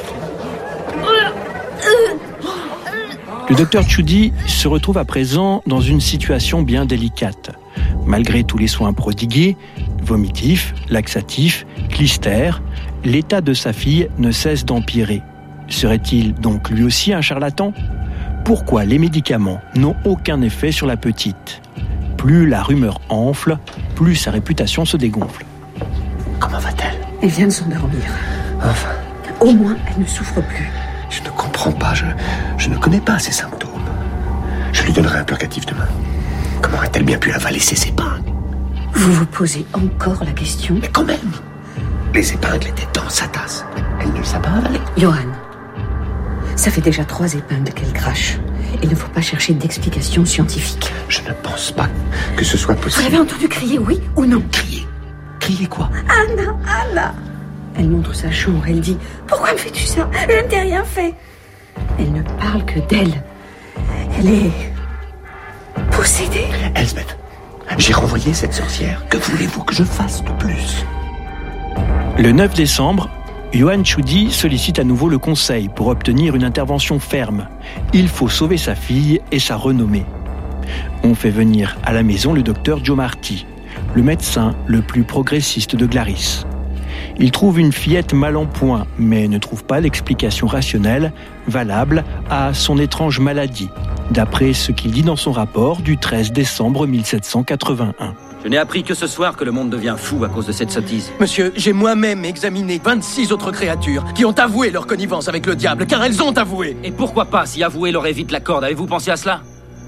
Speaker 1: Le docteur Tschudi se retrouve à présent dans une situation bien délicate. Malgré tous les soins prodigués, vomitifs, laxatifs, clistères, l'état de sa fille ne cesse d'empirer. Serait-il donc lui aussi un charlatan? Pourquoi les médicaments n'ont aucun effet sur la petite? Plus la rumeur enfle, plus sa réputation se dégonfle.
Speaker 11: Comment va-t-elle?
Speaker 21: Elle vient de s'endormir.
Speaker 11: Enfin.
Speaker 21: Au moins, elle ne souffre plus.
Speaker 11: Je ne comprends pas, je ne connais pas ces symptômes. Je lui donnerai un purgatif demain. Comment a-t-elle bien pu avaler ces épingles?
Speaker 21: Vous vous posez encore la question?
Speaker 11: Mais quand même! Les épingles étaient dans sa tasse. Elle ne les a pas avalées.
Speaker 21: Johan, ça fait déjà 3 épingles qu'elle crache. Il ne faut pas chercher d'explication scientifique.
Speaker 11: Je ne pense pas que ce soit possible.
Speaker 21: Vous avez entendu crier, oui ou non?
Speaker 11: Crier? Crier quoi?
Speaker 21: Anna, Anna! Elle montre sa chambre, elle dit « Pourquoi me fais-tu ça? Je ne t'ai rien fait !» Elle ne parle que d'elle. Elle est... possédée.
Speaker 11: Elsbeth, j'ai renvoyé cette sorcière. Que voulez-vous que je fasse de plus?
Speaker 1: Le 9 décembre, Johan Tschudi sollicite à nouveau le conseil pour obtenir une intervention ferme. Il faut sauver sa fille et sa renommée. On fait venir à la maison le docteur Joe Marty, le médecin le plus progressiste de Glaris. Il trouve une fillette mal en point, mais ne trouve pas l'explication rationnelle valable à son étrange maladie, d'après ce qu'il dit dans son rapport du 13 décembre 1781.
Speaker 4: Je n'ai appris que ce soir que le monde devient fou à cause de cette sottise.
Speaker 9: Monsieur, j'ai moi-même examiné 26 autres créatures qui ont avoué leur connivence avec le diable, car elles ont avoué.
Speaker 4: Et pourquoi pas, si avouer leur évite la corde, avez-vous pensé à cela?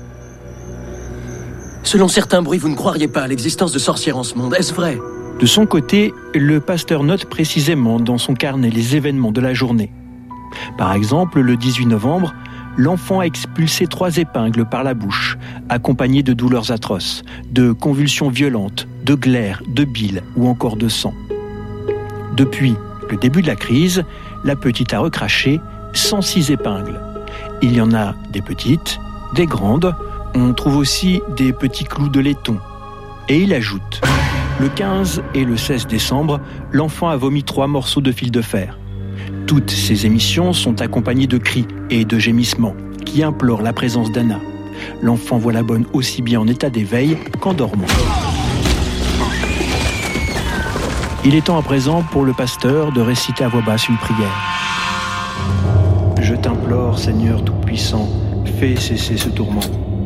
Speaker 9: Selon certains bruits, vous ne croiriez pas à l'existence de sorcières en ce monde, est-ce vrai?
Speaker 1: De son côté, le pasteur note précisément dans son carnet les événements de la journée. Par exemple, le 18 novembre, l'enfant a expulsé 3 épingles par la bouche, accompagnées de douleurs atroces, de convulsions violentes, de glaires, de bile ou encore de sang. Depuis le début de la crise, la petite a recraché 106 épingles. Il y en a des petites, des grandes, on trouve aussi des petits clous de laiton. Et il ajoute: le 15 et le 16 décembre, l'enfant a vomi 3 morceaux de fil de fer. Toutes ces émissions sont accompagnées de cris et de gémissements qui implorent la présence d'Anna. L'enfant voit la bonne aussi bien en état d'éveil qu'en dormant. Il est temps à présent pour le pasteur de réciter à voix basse une prière. Je t'implore, Seigneur Tout-Puissant, fais cesser ce tourment.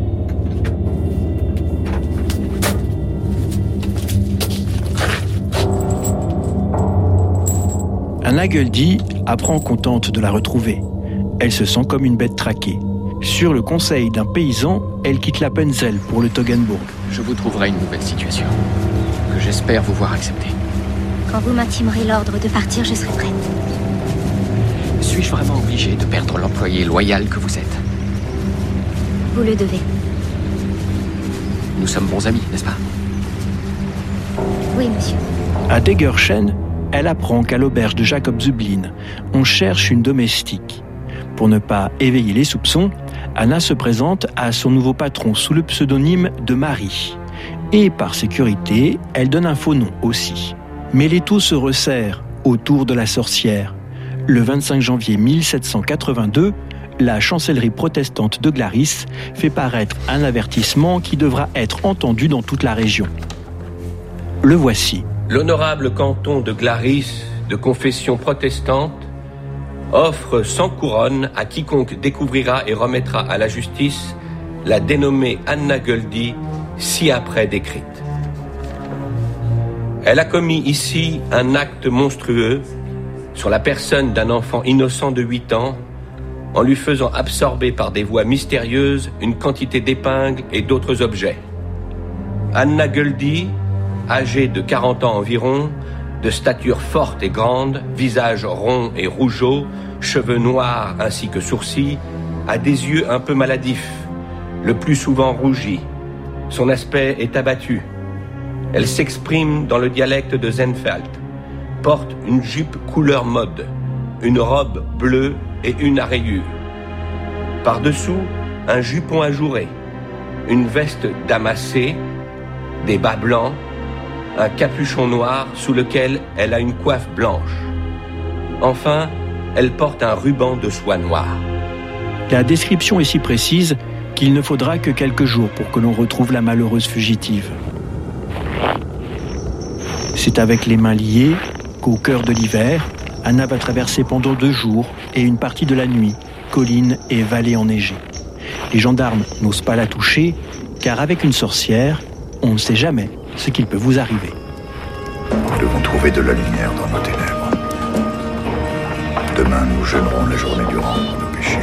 Speaker 1: Anna Guldi apprend contente de la retrouver. Elle se sent comme une bête traquée. Sur le conseil d'un paysan, elle quitte l'Appenzell pour le Toggenburg.
Speaker 23: Je vous trouverai une nouvelle situation, que j'espère vous voir accepter.
Speaker 18: Quand vous m'intimerez l'ordre de partir, je serai prête.
Speaker 23: Suis-je vraiment obligé de perdre l'employé loyal que vous êtes?
Speaker 18: Vous le devez.
Speaker 23: Nous sommes bons amis, n'est-ce pas?
Speaker 18: Oui, monsieur.
Speaker 1: À Degerschen, elle apprend qu'à l'auberge de Jacob Zublin, on cherche une domestique. Pour ne pas éveiller les soupçons, Anna se présente à son nouveau patron sous le pseudonyme de Marie. Et par sécurité, elle donne un faux nom aussi. Mais l'étau se resserre autour de la sorcière. Le 25 janvier 1782, la chancellerie protestante de Glaris fait paraître un avertissement qui devra être entendu dans toute la région. Le voici.
Speaker 24: L'honorable canton de Glaris, de confession protestante, offre sans couronne à quiconque découvrira et remettra à la justice la dénommée Anna Guldi, ci-après décrite. Elle a commis ici un acte monstrueux sur la personne d'un enfant innocent de 8 ans, en lui faisant absorber par des voies mystérieuses une quantité d'épingles et d'autres objets. Anna Guldi, âgée de 40 ans environ, de stature forte et grande, visage rond et rougeau, cheveux noirs ainsi que sourcils, a des yeux un peu maladifs, le plus souvent rougis. Son aspect est abattu. Elle s'exprime dans le dialecte de Zenfeld, porte une jupe couleur mode, une robe bleue et une à rayures. Par-dessous, un jupon ajouré, une veste damassée, des bas blancs, un capuchon noir sous lequel elle a une coiffe blanche. Enfin, elle porte un ruban de soie noire.
Speaker 1: La description est si précise qu'il ne faudra que quelques jours pour que l'on retrouve la malheureuse fugitive. C'est avec les mains liées qu'au cœur de l'hiver, Anna va traverser pendant 2 jours et une partie de la nuit, collines et vallées enneigées. Les gendarmes n'osent pas la toucher, car avec une sorcière, on ne sait jamais ce qu'il peut vous arriver.
Speaker 20: Nous devons trouver de la lumière dans nos ténèbres. Demain, nous jeûnerons la journée durant pour nos péchés.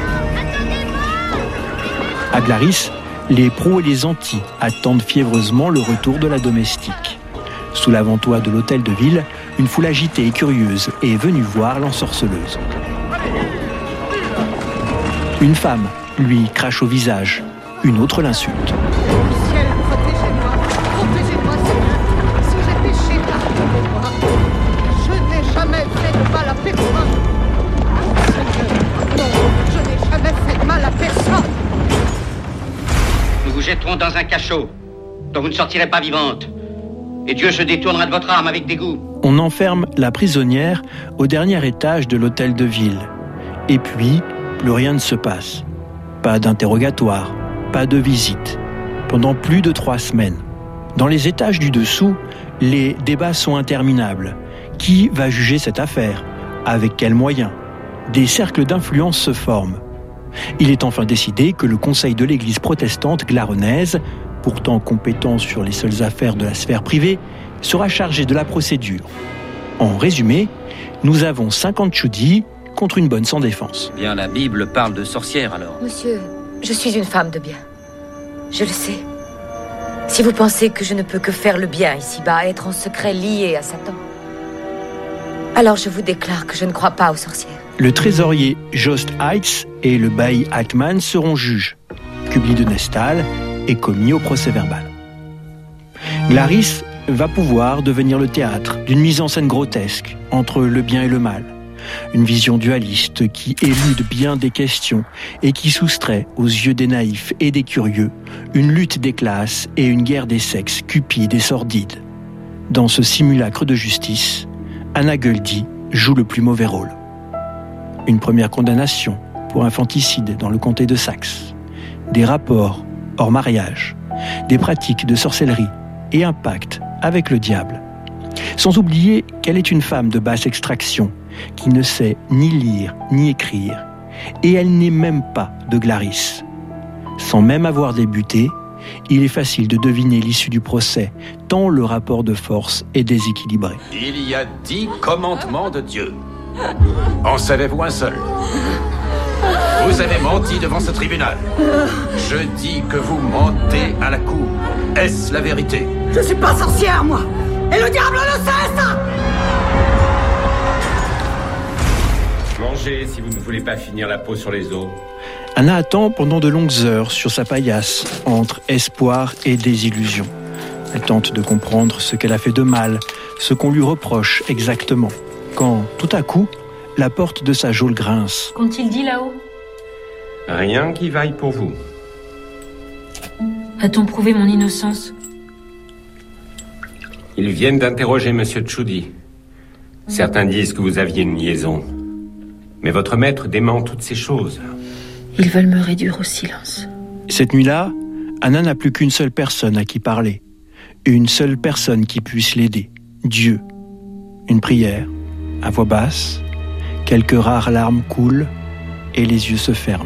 Speaker 1: À Glaris, les pros et les antis attendent fiévreusement le retour de la domestique. Sous l'avant-toit de l'hôtel de ville, une foule agitée et curieuse est venue voir l'ensorceleuse. Une femme lui crache au visage, une autre l'insulte.
Speaker 7: Ciel, protégez-moi, Seigneur. Si j'ai péché, pardonnez-moi. Je n'ai jamais fait de mal à personne. Seigneur, non, je n'ai jamais fait de mal à personne.
Speaker 12: Nous vous jetterons dans un cachot dont vous ne sortirez pas vivante. Et Dieu se détournera de votre âme avec dégoût.
Speaker 1: On enferme la prisonnière au dernier étage de l'hôtel de ville. Et puis, plus rien ne se passe. Pas d'interrogatoire, pas de visite. Pendant plus de 3 semaines. Dans les étages du dessous, les débats sont interminables. Qui va juger cette affaire? Avec quels moyens? Des cercles d'influence se forment. Il est enfin décidé que le conseil de l'église protestante glaronnaise, pourtant compétent sur les seules affaires de la sphère privée, sera chargé de la procédure. En résumé, nous avons 50 Tchoudi contre une bonne sans défense.
Speaker 4: Bien, la Bible parle de sorcières alors.
Speaker 8: Monsieur, je suis une femme de bien. Je le sais. Si vous pensez que je ne peux que faire le bien ici-bas, être en secret liée à Satan, alors je vous déclare que je ne crois pas aux sorcières.
Speaker 1: Le trésorier Jost Heitz et le bailli Altman seront juges. Publié de Nestal est commis au procès-verbal. Clarisse va pouvoir devenir le théâtre d'une mise en scène grotesque entre le bien et le mal. Une vision dualiste qui élude bien des questions et qui soustrait aux yeux des naïfs et des curieux une lutte des classes et une guerre des sexes cupide et sordide. Dans ce simulacre de justice, Anna Göldi joue le plus mauvais rôle. Une première condamnation pour infanticide dans le comté de Saxe, des rapports hors mariage, des pratiques de sorcellerie et un pacte avec le diable. Sans oublier qu'elle est une femme de basse extraction qui ne sait ni lire ni écrire, et elle n'est même pas de Clarisse. Sans même avoir débuté, il est facile de deviner l'issue du procès, tant le rapport de force est déséquilibré.
Speaker 10: Il y a 10 commandements de Dieu. En savez-vous un seul? Vous avez menti devant ce tribunal. Je dis que vous mentez à la cour. Est-ce la vérité?
Speaker 21: Je suis pas sorcière, moi. Et le diable le sait, ça.
Speaker 24: Mangez si vous ne voulez pas finir la peau sur les os.
Speaker 1: Anna attend pendant de longues heures sur sa paillasse, entre espoir et désillusion. Elle tente de comprendre ce qu'elle a fait de mal, ce qu'on lui reproche exactement. Quand, tout à coup, la porte de sa geôle grince.
Speaker 5: Qu'ont-ils dit là-haut?
Speaker 24: Rien qui vaille pour vous.
Speaker 5: A-t-on prouvé mon innocence?
Speaker 24: Ils viennent d'interroger Monsieur Tchoudi. Certains disent que vous aviez une liaison. Mais votre maître dément toutes ces choses.
Speaker 5: Ils veulent me réduire au silence.
Speaker 1: Cette nuit-là, Anna n'a plus qu'une seule personne à qui parler. Une seule personne qui puisse l'aider. Dieu. Une prière, à voix basse, quelques rares larmes coulent et les yeux se ferment.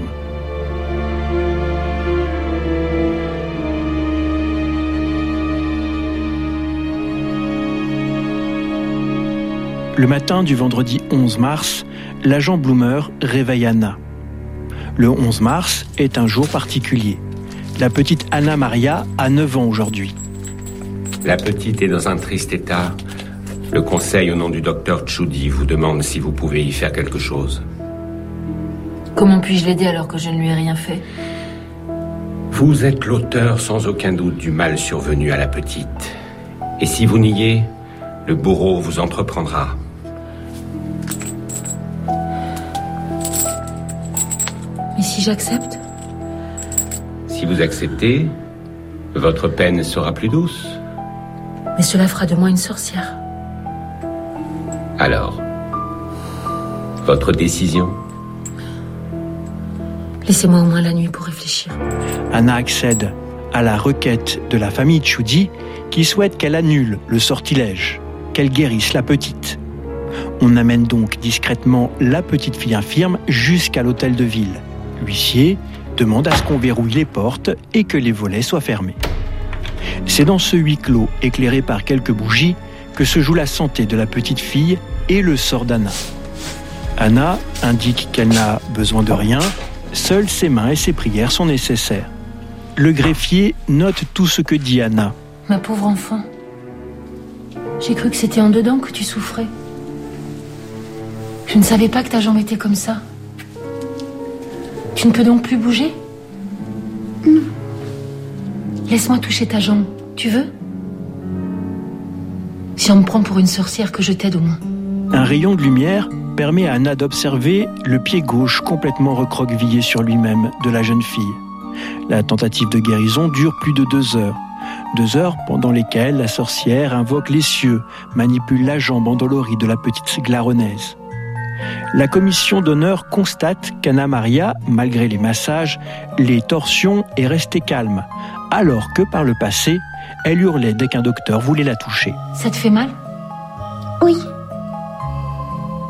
Speaker 1: Le matin du vendredi 11 mars, l'agent Bloomer réveille Anna. Le 11 mars est un jour particulier. La petite Anna Maria a 9 ans aujourd'hui.
Speaker 24: La petite est dans un triste état. Le conseil au nom du docteur Tchoudi vous demande si vous pouvez y faire quelque chose.
Speaker 5: Comment puis-je l'aider alors que je ne lui ai rien fait?
Speaker 24: Vous êtes l'auteur sans aucun doute du mal survenu à la petite. Et si vous niez, le bourreau vous entreprendra.
Speaker 5: Mais si j'accepte?
Speaker 24: Si vous acceptez, votre peine sera plus douce.
Speaker 5: Mais cela fera de moi une sorcière.
Speaker 24: Alors, votre décision?
Speaker 5: Laissez-moi au moins la nuit pour réfléchir.
Speaker 1: Anna accède à la requête de la famille Tchoudi qui souhaite qu'elle annule le sortilège, qu'elle guérisse la petite. On amène donc discrètement la petite fille infirme jusqu'à l'hôtel de ville. L'huissier demande à ce qu'on verrouille les portes et que les volets soient fermés. C'est dans ce huis clos éclairé par quelques bougies que se joue la santé de la petite fille et le sort d'Anna. Anna indique qu'elle n'a besoin de rien, seules ses mains et ses prières sont nécessaires. Le greffier note tout ce que dit Anna.
Speaker 5: Ma pauvre enfant, j'ai cru que c'était en dedans que tu souffrais. Je ne savais pas que ta jambe était comme ça. Tu ne peux donc plus bouger?
Speaker 21: Non.
Speaker 5: Laisse-moi toucher ta jambe, tu veux? Si on me prend pour une sorcière, que je t'aide au moins.
Speaker 1: Un rayon de lumière permet à Anna d'observer le pied gauche complètement recroquevillé sur lui-même de la jeune fille. La tentative de guérison dure plus de 2 heures. 2 heures pendant lesquelles la sorcière invoque les cieux, manipule la jambe endolorie de la petite glaronnaise. La commission d'honneur constate qu'Anna Maria, malgré les massages, les torsions, est restée calme, alors que par le passé, elle hurlait dès qu'un docteur voulait la toucher.
Speaker 5: Ça te fait mal?
Speaker 21: Oui,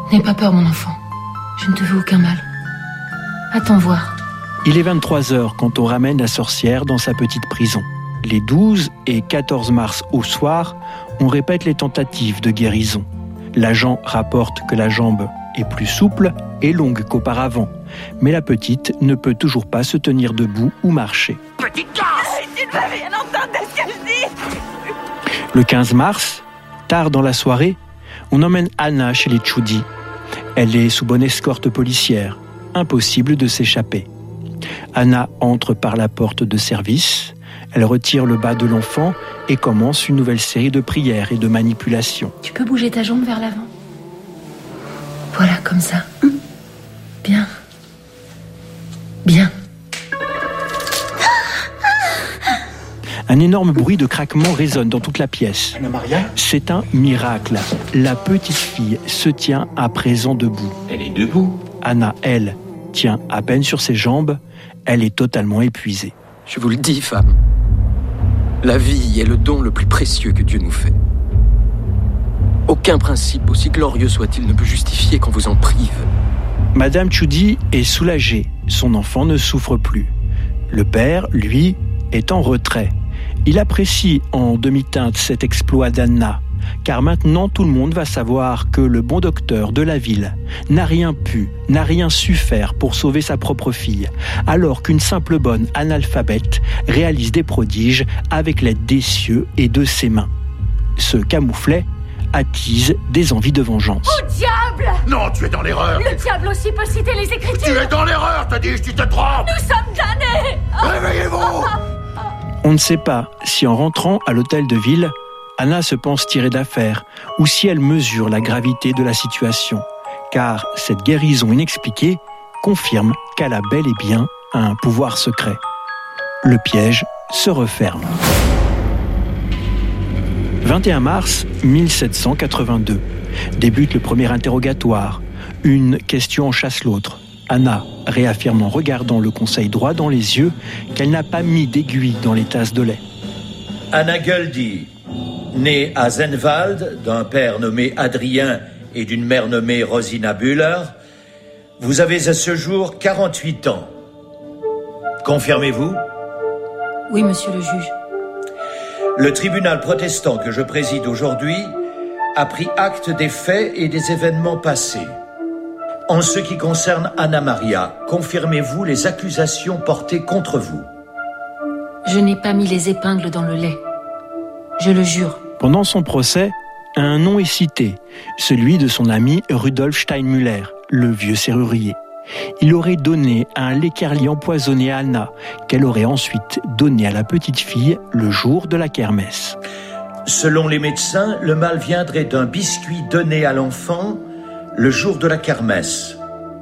Speaker 5: N'aie pas peur, mon enfant. Je ne te veux aucun mal. Attends voir.
Speaker 1: Il est 23h quand on ramène la sorcière dans sa petite prison. Les 12 et 14 mars au soir, on répète les tentatives de guérison. L'agent rapporte que la jambe est plus souple et longue qu'auparavant. Mais la petite ne peut toujours pas se tenir debout ou marcher.
Speaker 7: Petite casse! Tu ne vas rien entendre de ce que je dis!
Speaker 1: Le 15 mars, tard dans la soirée, on emmène Anna chez les Tchoudi. Elle est sous bonne escorte policière. Impossible de s'échapper. Anna entre par la porte de service. Elle retire le bas de l'enfant et commence une nouvelle série de prières et de manipulations.
Speaker 5: Tu peux bouger ta jambe vers l'avant. Voilà, comme ça. Bien. Bien.
Speaker 1: Un énorme bruit de craquement résonne dans toute la pièce.
Speaker 6: Anna-Maria ?
Speaker 1: C'est un miracle. La petite fille se tient à présent debout.
Speaker 24: Elle est debout.
Speaker 1: Anna, elle, tient à peine sur ses jambes. Elle est totalement épuisée.
Speaker 9: Je vous le dis, femme. La vie est le don le plus précieux que Dieu nous fait. Aucun principe, aussi glorieux soit-il, ne peut justifier qu'on vous en prive.
Speaker 1: Madame Tchoudi est soulagée. Son enfant ne souffre plus. Le père, lui, est en retrait. Il apprécie en demi-teinte cet exploit d'Anna, car maintenant tout le monde va savoir que le bon docteur de la ville n'a rien su faire pour sauver sa propre fille, alors qu'une simple bonne analphabète réalise des prodiges avec l'aide des cieux et de ses mains. Ce camouflet attise des envies de vengeance.
Speaker 5: Au diable!
Speaker 20: Non, tu es dans l'erreur!
Speaker 5: Le diable aussi peut citer les Écritures!
Speaker 20: Tu es dans l'erreur, t'as dit, tu te trompes!
Speaker 5: Nous sommes damnés!
Speaker 20: Réveillez-vous!
Speaker 1: On ne sait pas si en rentrant à l'hôtel de ville, Anna se pense tirée d'affaire ou si elle mesure la gravité de la situation, car cette guérison inexpliquée confirme qu'elle a bel et bien un pouvoir secret. Le piège se referme. 21 mars 1782. Débute le premier interrogatoire. Une question en chasse l'autre. Anna réaffirme en regardant le conseil droit dans les yeux qu'elle n'a pas mis d'aiguille dans les tasses de lait.
Speaker 3: Anna Göldi, née à Zenwald d'un père nommé Adrien et d'une mère nommée Rosina Bühler, vous avez à ce jour 48 ans. Confirmez-vous?
Speaker 5: Oui, monsieur le juge.
Speaker 3: Le tribunal protestant que je préside aujourd'hui a pris acte des faits et des événements passés. En ce qui concerne Anna-Maria, confirmez-vous les accusations portées contre vous?
Speaker 5: Je n'ai pas mis les épingles dans le lait. Je le jure.
Speaker 1: Pendant son procès, un nom est cité, celui de son ami Rudolf Steinmüller, le vieux serrurier. Il aurait donné un lait Kerli empoisonné à Anna, qu'elle aurait ensuite donné à la petite fille le jour de la kermesse.
Speaker 3: Selon les médecins, le mal viendrait d'un biscuit donné à l'enfant le jour de la kermesse.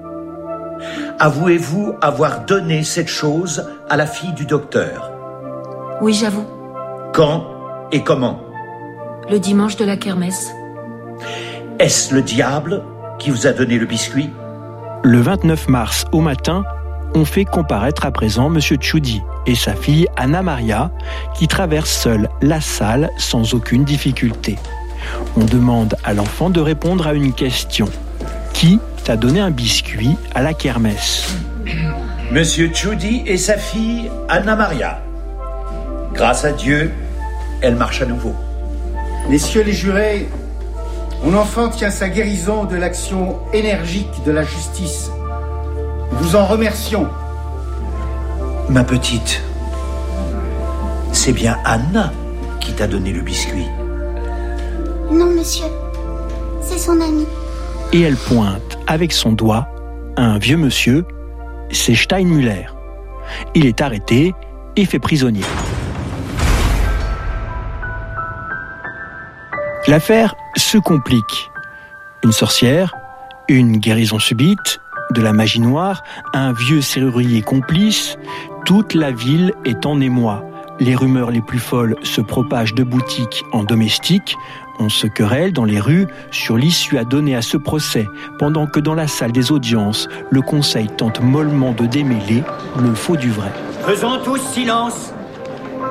Speaker 3: Avouez-vous avoir donné cette chose à la fille du docteur?
Speaker 5: Oui, j'avoue.
Speaker 3: Quand et comment?
Speaker 5: Le dimanche de la kermesse.
Speaker 3: Est-ce le diable qui vous a donné le biscuit?
Speaker 1: Le 29 mars au matin, on fait comparaître à présent M. Tchoudi et sa fille Anna-Maria, qui traversent seuls la salle sans aucune difficulté. On demande à l'enfant de répondre à une question. Qui t'a donné un biscuit à la kermesse?
Speaker 3: Monsieur Tchoudi et sa fille Anna-Maria. Grâce à Dieu, elle marche à nouveau.
Speaker 6: Messieurs les jurés, mon enfant tient sa guérison de l'action énergique de la justice. Nous vous en remercions.
Speaker 3: Ma petite, c'est bien Anna qui t'a donné le biscuit.
Speaker 18: Non, monsieur. C'est son ami.
Speaker 1: Et elle pointe avec son doigt un vieux monsieur, c'est Steinmüller. Il est arrêté et fait prisonnier. L'affaire se complique. Une sorcière, une guérison subite, de la magie noire, un vieux serrurier complice, toute la ville est en émoi. Les rumeurs les plus folles se propagent de boutique en domestique. On se querelle dans les rues sur l'issue à donner à ce procès, pendant que dans la salle des audiences, le conseil tente mollement de démêler le faux du vrai.
Speaker 13: Faisons tous silence.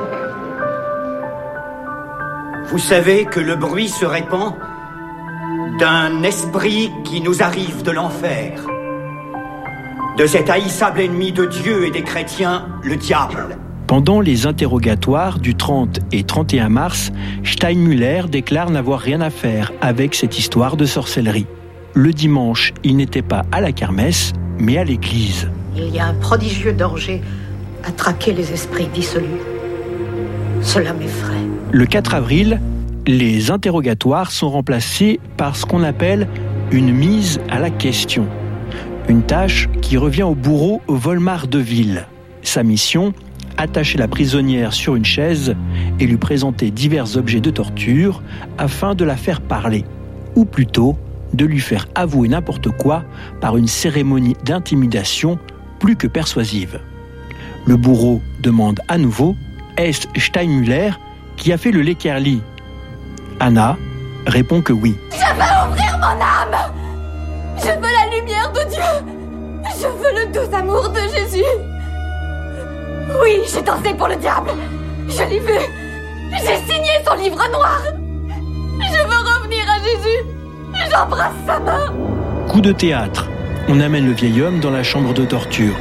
Speaker 13: Vous savez que le bruit se répand d'un esprit qui nous arrive de l'enfer. De cet haïssable ennemi de Dieu et des chrétiens, le diable.
Speaker 1: Pendant les interrogatoires du 30 et 31 mars, Steinmüller déclare n'avoir rien à faire avec cette histoire de sorcellerie. Le dimanche, il n'était pas à la kermesse, mais à l'église.
Speaker 7: Il y a un prodigieux danger à traquer les esprits dissolus. Cela m'effraie.
Speaker 1: Le 4 avril, les interrogatoires sont remplacés par ce qu'on appelle une mise à la question. Une tâche qui revient au bourreau Volmar de Ville. Sa mission, attacher la prisonnière sur une chaise et lui présenter divers objets de torture afin de la faire parler, ou plutôt de lui faire avouer n'importe quoi par une cérémonie d'intimidation plus que persuasive. Le bourreau demande à nouveau « Est-ce Steinmüller qui a fait le Leckerli ?» Anna répond que oui.
Speaker 5: Je veux ouvrir mon âme. Je veux la lumière de Dieu. Je veux le doux amour de Jésus. Oui, j'ai dansé pour le diable. Je l'ai vu. J'ai signé son livre noir. Je veux revenir à Jésus. J'embrasse sa main.
Speaker 1: Coup de théâtre. On amène le vieil homme dans la chambre de torture.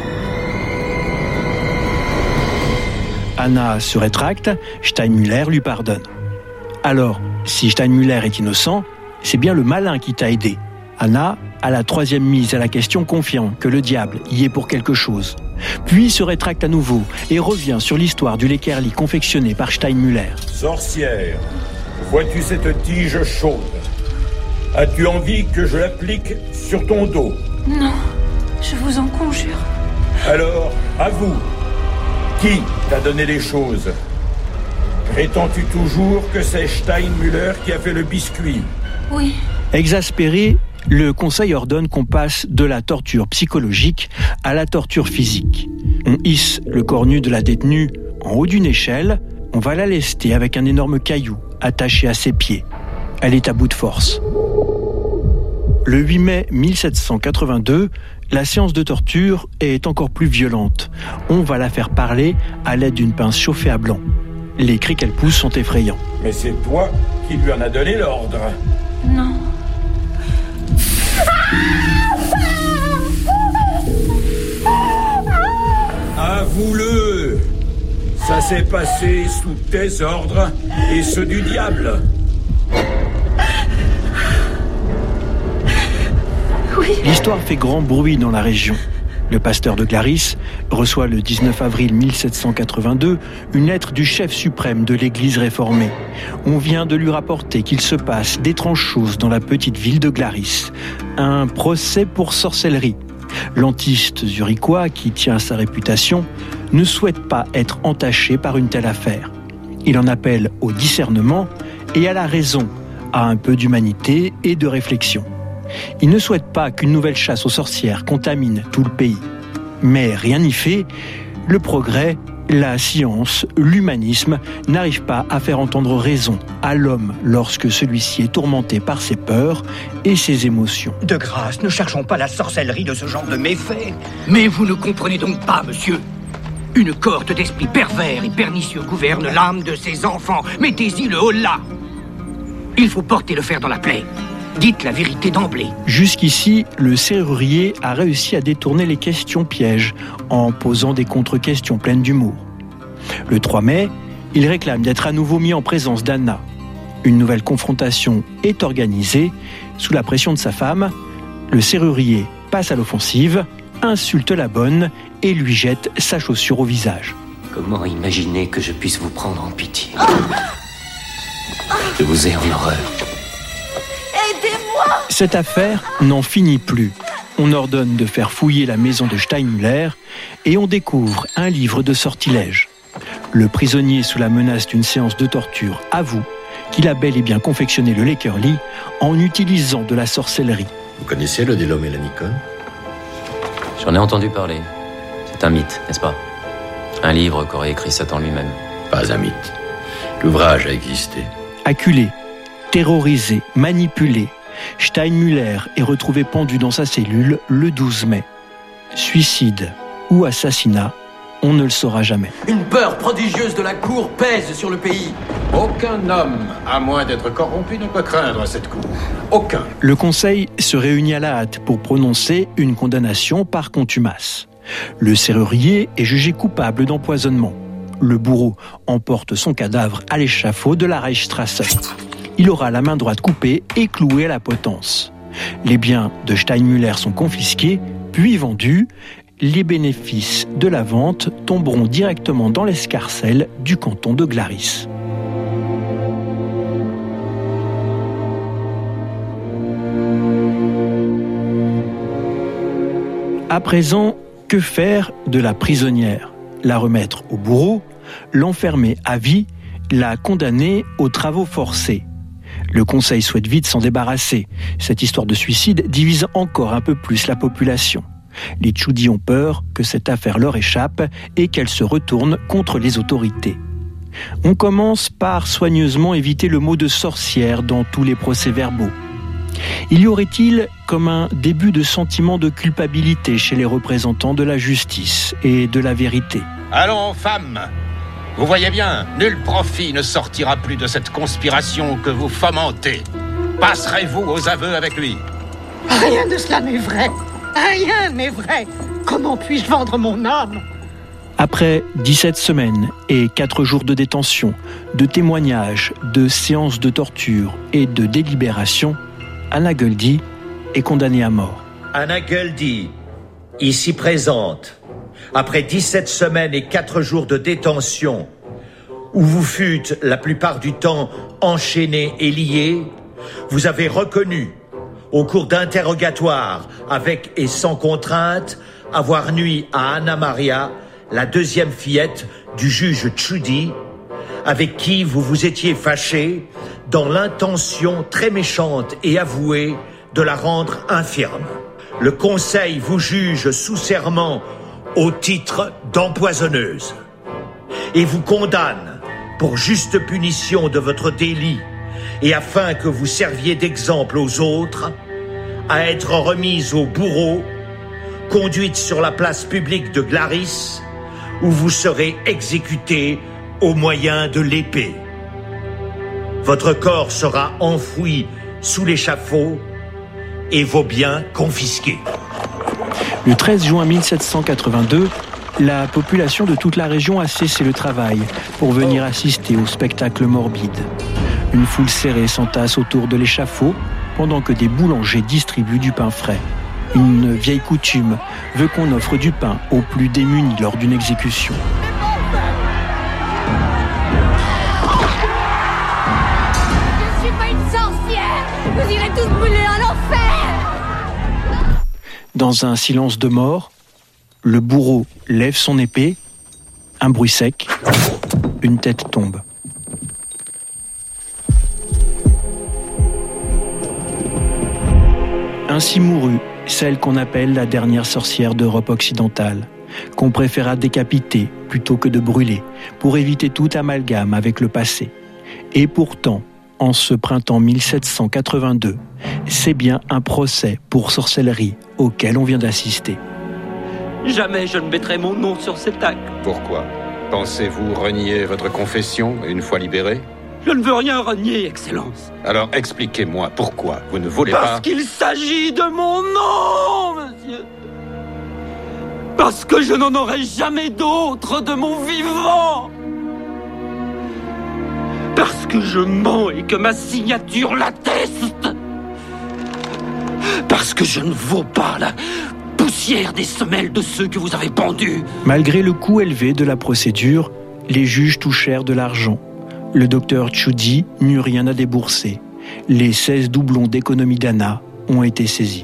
Speaker 1: Anna se rétracte, Steinmüller lui pardonne. Alors, si Steinmüller est innocent, c'est bien le malin qui t'a aidé. Anna, à la troisième mise à la question, confirme que le diable y est pour quelque chose. Puis se rétracte à nouveau et revient sur l'histoire du Leckerli confectionné par Steinmüller.
Speaker 15: Sorcière, vois-tu cette tige chaude? As-tu envie que je l'applique sur ton dos?
Speaker 5: Non, je vous en conjure.
Speaker 15: Alors, avoue, qui t'a donné les choses? Prétends-tu toujours que c'est Steinmüller qui a fait le biscuit?
Speaker 5: Oui.
Speaker 1: Exaspéré, le conseil ordonne qu'on passe de la torture psychologique à la torture physique. On hisse le corps nu de la détenue en haut d'une échelle, on va la lester avec un énorme caillou attaché à ses pieds. Elle est à bout de force. Le 8 mai 1782, la séance de torture est encore plus violente. On va la faire parler à l'aide d'une pince chauffée à blanc. Les cris qu'elle pousse sont effrayants.
Speaker 15: Mais c'est toi qui lui en as donné l'ordre.
Speaker 5: Non.
Speaker 15: Avoue-le! Ça s'est passé sous tes ordres et ceux du diable.
Speaker 5: Oui.
Speaker 1: L'histoire fait grand bruit dans la région. Le pasteur de Glaris reçoit le 19 avril 1782 une lettre du chef suprême de l'Église réformée. On vient de lui rapporter qu'il se passe d'étranges choses dans la petite ville de Glaris. Un procès pour sorcellerie. L'antiste zurichois, qui tient à sa réputation, ne souhaite pas être entaché par une telle affaire. Il en appelle au discernement et à la raison, à un peu d'humanité et de réflexion. Il ne souhaite pas qu'une nouvelle chasse aux sorcières contamine tout le pays. Mais rien n'y fait, le progrès, la science, l'humanisme n'arrivent pas à faire entendre raison à l'homme lorsque celui-ci est tourmenté par ses peurs et ses émotions.
Speaker 13: De grâce, ne cherchons pas la sorcellerie de ce genre de méfaits.
Speaker 12: Mais vous ne comprenez donc pas, monsieur. Une cohorte d'esprits pervers et pernicieux gouverne l'âme de ses enfants. Mettez-y le holà. Il faut porter le fer dans la plaie. Dites la vérité d'emblée.
Speaker 1: Jusqu'ici, le serrurier a réussi à détourner les questions pièges en posant des contre-questions pleines d'humour. Le 3 mai, il réclame d'être à nouveau mis en présence d'Anna. Une nouvelle confrontation est organisée. Sous la pression de sa femme, le serrurier passe à l'offensive, insulte la bonne et lui jette sa chaussure au visage.
Speaker 23: Comment imaginer que je puisse vous prendre en pitié? Je vous ai en horreur.
Speaker 5: Aidez-moi!
Speaker 1: Cette affaire n'en finit plus. On ordonne de faire fouiller la maison de Steinmüller et on découvre un livre de sortilèges. Le prisonnier, sous la menace d'une séance de torture, avoue qu'il a bel et bien confectionné le Leckerli en utilisant de la sorcellerie.
Speaker 20: Vous connaissez le Délo-Mélanicon?
Speaker 23: J'en ai entendu parler. C'est un mythe, n'est-ce pas? Un livre qu'aurait écrit Satan lui-même.
Speaker 20: Pas un mythe. L'ouvrage a existé.
Speaker 1: Acculé, terrorisé, manipulé, Steinmüller est retrouvé pendu dans sa cellule le 12 mai. Suicide ou assassinat, on ne le saura jamais.
Speaker 9: Une peur prodigieuse de la cour pèse sur le pays.
Speaker 10: Aucun homme, à moins d'être corrompu, ne peut craindre cette cour. Aucun.
Speaker 1: Le conseil se réunit à la hâte pour prononcer une condamnation par contumace. Le serrurier est jugé coupable d'empoisonnement. Le bourreau emporte son cadavre à l'échafaud de la Reichsstrasse. Il aura la main droite coupée et clouée à la potence. Les biens de Steinmüller sont confisqués, puis vendus. Les bénéfices de la vente tomberont directement dans l'escarcelle du canton de Glaris. À présent, que faire de la prisonnière ? La remettre au bourreau, l'enfermer à vie, la condamner aux travaux forcés. Le conseil souhaite vite s'en débarrasser. Cette histoire de suicide divise encore un peu plus la population. Les Tchoudi ont peur que cette affaire leur échappe et qu'elle se retourne contre les autorités. On commence par soigneusement éviter le mot de sorcière dans tous les procès-verbaux. Il y aurait-il comme un début de sentiment de culpabilité chez les représentants de la justice et de la vérité.
Speaker 10: Allons, femmes, vous voyez bien, nul profit ne sortira plus de cette conspiration que vous fomentez. Passerez-vous aux aveux avec lui ?
Speaker 7: Rien de cela n'est vrai. Rien n'est vrai. Comment puis-je vendre mon âme ?
Speaker 1: Après 17 semaines et 4 jours de détention, de témoignages, de séances de torture et de délibération, Anna Göldi est condamnée à mort.
Speaker 3: Anna Göldi, ici présente, après 17 semaines et 4 jours de détention, où vous fûtes la plupart du temps enchaînés et liés, vous avez reconnu, au cours d'interrogatoires avec et sans contrainte, avoir nui à Anna Maria, la deuxième fillette du juge Tchoudi, avec qui vous vous étiez fâché dans l'intention très méchante et avouée de la rendre infirme. Le Conseil vous juge sous serment au titre d'empoisonneuse et vous condamne pour juste punition de votre délit et afin que vous serviez d'exemple aux autres, à être remise au bourreau, conduite sur la place publique de Glaris, où vous serez exécuté au moyen de l'épée. Votre corps sera enfoui sous l'échafaud et vos biens confisqués.
Speaker 1: Le 13 juin 1782, la population de toute la région a cessé le travail pour venir assister au spectacle morbide. Une foule serrée s'entasse autour de l'échafaud pendant que des boulangers distribuent du pain frais. Une vieille coutume veut qu'on offre du pain aux plus démunis lors d'une exécution.
Speaker 5: Je suis pas une sorcière. Vous irez tous brûler en enfer.
Speaker 1: Dans un silence de mort, le bourreau lève son épée, un bruit sec, une tête tombe. Ainsi mourut celle qu'on appelle la dernière sorcière d'Europe occidentale, qu'on préféra décapiter plutôt que de brûler, pour éviter tout amalgame avec le passé. Et pourtant, en ce printemps 1782, c'est bien un procès pour sorcellerie auquel on vient d'assister.
Speaker 9: Jamais je ne mettrai mon nom sur cet acte.
Speaker 10: Pourquoi ? Pensez-vous renier votre confession une fois libéré ?
Speaker 9: Je ne veux rien renier, Excellence.
Speaker 10: Alors expliquez-moi pourquoi vous ne voulez pas...
Speaker 9: Parce qu'il s'agit de mon nom, monsieur. Parce que je n'en aurai jamais d'autre de mon vivant. Parce que je mens et que ma signature l'atteste. Parce que je ne vaux pas la poussière des semelles de ceux que vous avez pendus.
Speaker 1: Malgré le coût élevé de la procédure, les juges touchèrent de l'argent. Le docteur Tchoudi n'eut rien à débourser. Les 16 doublons d'économie d'Anna ont été saisis.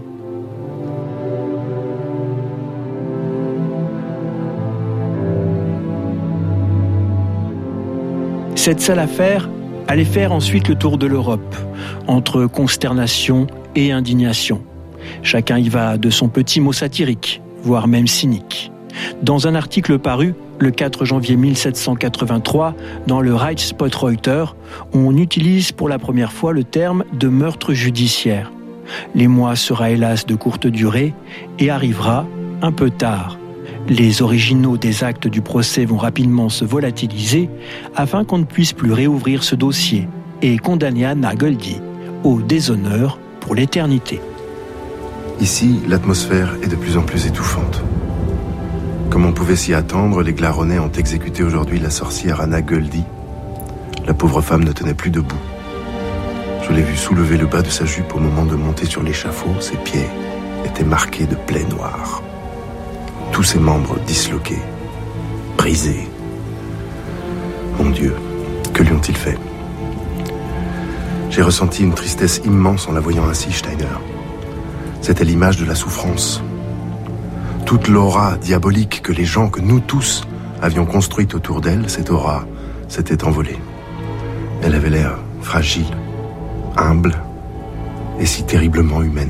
Speaker 1: Cette sale affaire allait faire ensuite le tour de l'Europe, entre consternation et indignation. Chacun y va de son petit mot satirique, voire même cynique. Dans un article paru le 4 janvier 1783 dans le Reichspotreuter, on utilise pour la première fois le terme de meurtre judiciaire. L'émoi sera hélas de courte durée et arrivera un peu tard. Les originaux des actes du procès vont rapidement se volatiliser afin qu'on ne puisse plus réouvrir ce dossier et condamner Anna Goldie au déshonneur pour l'éternité.
Speaker 16: Ici, l'atmosphère est de plus en plus étouffante. Comme on pouvait s'y attendre, les Glaronnais ont exécuté aujourd'hui la sorcière Anna Goldie. La pauvre femme ne tenait plus debout. Je l'ai vue soulever le bas de sa jupe au moment de monter sur l'échafaud. Ses pieds étaient marqués de plaies noires. Tous ses membres disloqués, brisés. Mon Dieu, que lui ont-ils fait? J'ai ressenti une tristesse immense en la voyant ainsi, Steiner. C'était l'image de la souffrance. Toute l'aura diabolique que les gens, que nous tous, avions construite autour d'elle, cette aura s'était envolée. Elle avait l'air fragile, humble et si terriblement humaine.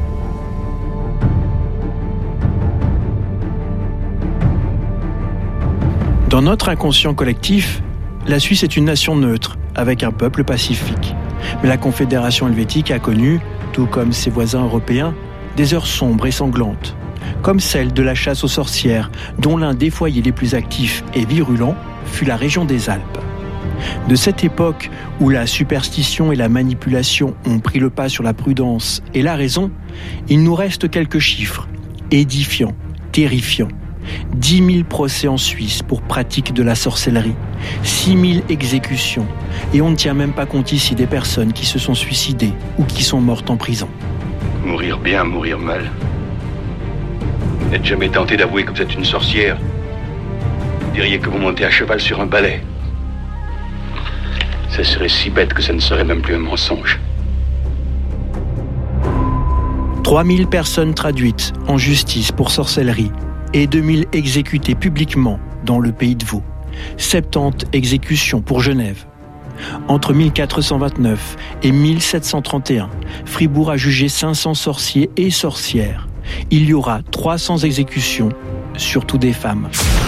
Speaker 1: Dans notre inconscient collectif, la Suisse est une nation neutre, avec un peuple pacifique. Mais la Confédération helvétique a connu, tout comme ses voisins européens, des heures sombres et sanglantes, comme celle de la chasse aux sorcières, dont l'un des foyers les plus actifs et virulents fut la région des Alpes. De cette époque où la superstition et la manipulation ont pris le pas sur la prudence et la raison, il nous reste quelques chiffres, édifiants, terrifiants. 10 000 procès en Suisse pour pratique de la sorcellerie, 6 000 exécutions, et on ne tient même pas compte ici des personnes qui se sont suicidées ou qui sont mortes en prison.
Speaker 20: Mourir bien, mourir mal. N'êtes jamais tenté d'avouer que vous êtes une sorcière? Vous diriez que vous montez à cheval sur un balai. Ça serait si bête que ça ne serait même plus un mensonge.
Speaker 1: 3 000 personnes traduites en justice pour sorcellerie et 2 000 exécutées publiquement dans le pays de Vaud. 70 exécutions pour Genève. Entre 1429 et 1731, Fribourg a jugé 500 sorciers et sorcières. Il y aura 300 exécutions, surtout des femmes.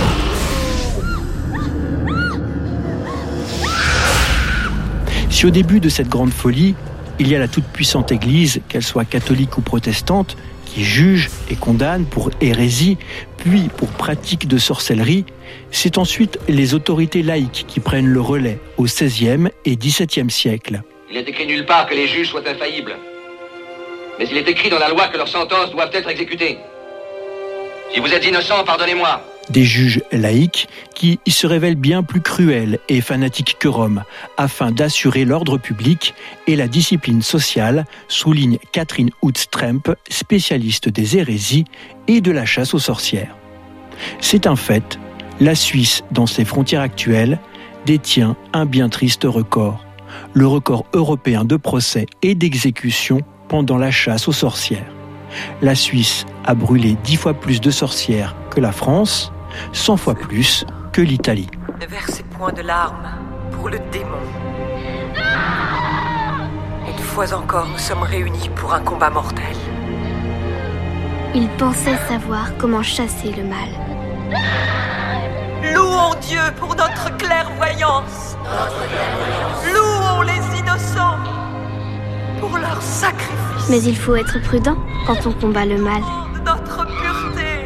Speaker 1: Si au début de cette grande folie, il y a la toute-puissante Église, qu'elle soit catholique ou protestante, qui juge et condamne pour hérésie, puis pour pratique de sorcellerie, c'est ensuite les autorités laïques qui prennent le relais au XVIe et XVIIe siècle.
Speaker 17: Il n'est écrit nulle part que les juges soient infaillibles. Mais il est écrit dans la loi que leurs sentences doivent être exécutées. Si vous êtes innocent, pardonnez-moi.
Speaker 1: Des juges laïques qui se révèlent bien plus cruels et fanatiques que Rome, afin d'assurer l'ordre public et la discipline sociale, souligne Catherine Houtstremp, spécialiste des hérésies et de la chasse aux sorcières. C'est un fait, la Suisse, dans ses frontières actuelles, détient un bien triste record, le record européen de procès et d'exécutions pendant la chasse aux sorcières. La Suisse a brûlé 10 fois plus de sorcières que la France, 100 fois plus que l'Italie.
Speaker 8: Ne versez point de larmes pour le démon. Une fois encore, nous sommes réunis pour un combat mortel.
Speaker 18: Il pensait savoir comment chasser le mal.
Speaker 8: Louons Dieu pour notre clairvoyance. Louons les innocents pour leur sacrifice.
Speaker 18: Mais il faut être prudent quand on combat le mal.
Speaker 8: Notre pureté.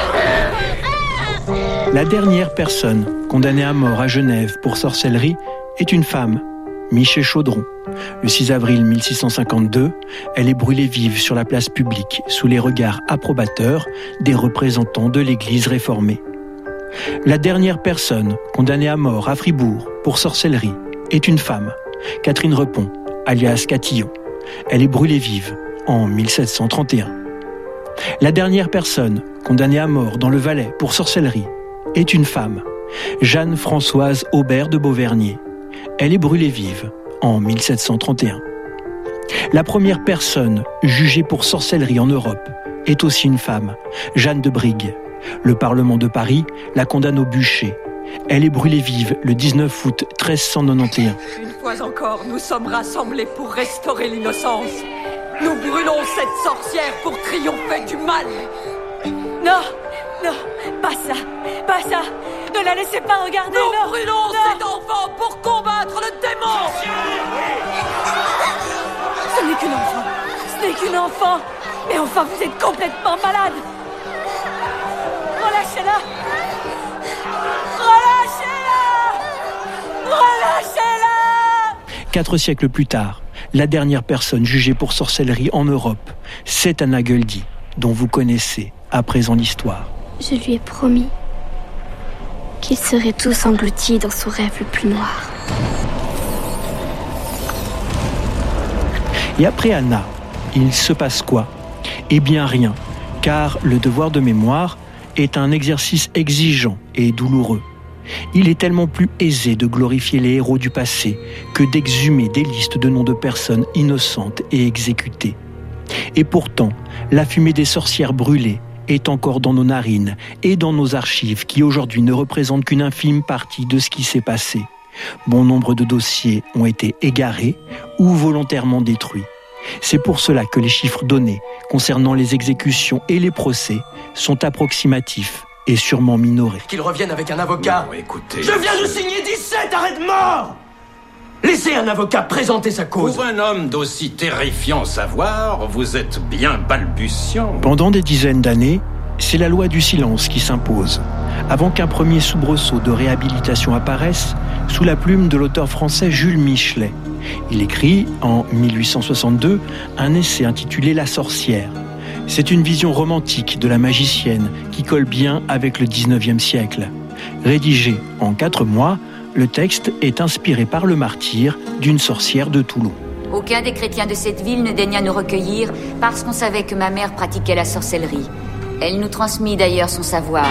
Speaker 1: La dernière personne condamnée à mort à Genève pour sorcellerie est une femme, Michée Chaudron. Le 6 avril 1652, elle est brûlée vive sur la place publique sous les regards approbateurs des représentants de l'Église réformée. La dernière personne condamnée à mort à Fribourg pour sorcellerie est une femme, Catherine Repon, alias Catillon. Elle est brûlée vive en 1731. La dernière personne condamnée à mort dans le Valais pour sorcellerie est une femme, Jeanne-Françoise Aubert de Beauvernier. Elle est brûlée vive en 1731. La première personne jugée pour sorcellerie en Europe est aussi une femme, Jeanne de Brigue. Le Parlement de Paris la condamne au bûcher. Elle est brûlée vive le 19 août 1391.
Speaker 8: Une fois encore, nous sommes rassemblés pour restaurer l'innocence. Nous brûlons cette sorcière pour triompher du mal.
Speaker 5: Non, non, pas ça, pas ça. Ne la laissez pas regarder.
Speaker 8: Nous brûlons cet enfant pour combattre le démon.
Speaker 5: Ce n'est qu'une enfant. Ce n'est qu'une enfant. Mais enfin, vous êtes complètement malade. Oh Relâchez-la! Relâchez-la! Relâchez-la!
Speaker 1: 4 siècles plus tard, la dernière personne jugée pour sorcellerie en Europe, c'est Anna Göldi, dont vous connaissez à présent l'histoire.
Speaker 18: Je lui ai promis qu'ils seraient tous engloutis dans son rêve le plus noir.
Speaker 1: Et après Anna, il se passe quoi? Eh bien rien, car le devoir de mémoire est un exercice exigeant et douloureux. Il est tellement plus aisé de glorifier les héros du passé que d'exhumer des listes de noms de personnes innocentes et exécutées. Et pourtant, la fumée des sorcières brûlées est encore dans nos narines et dans nos archives qui aujourd'hui ne représentent qu'une infime partie de ce qui s'est passé. Bon nombre de dossiers ont été égarés ou volontairement détruits. C'est pour cela que les chiffres donnés concernant les exécutions et les procès sont approximatifs et sûrement minorés.
Speaker 2: Qu'il revienne avec un avocat.
Speaker 11: Non, écoutez...
Speaker 2: Je viens de signer 17 arrêts de mort. Laissez un avocat présenter sa cause.
Speaker 10: Pour un homme d'aussi terrifiant savoir, vous êtes bien balbutiant.
Speaker 1: Pendant des dizaines d'années, c'est la loi du silence qui s'impose. Avant qu'un premier soubresaut de réhabilitation apparaisse, sous la plume de l'auteur français Jules Michelet. Il écrit, en 1862, un essai intitulé « La sorcière ». C'est une vision romantique de la magicienne qui colle bien avec le 19e siècle. Rédigé en 4 mois, le texte est inspiré par le martyre d'une sorcière de Toulon.
Speaker 8: Aucun des chrétiens de cette ville ne daigna nous recueillir parce qu'on savait que ma mère pratiquait la sorcellerie. Elle nous transmit d'ailleurs son savoir.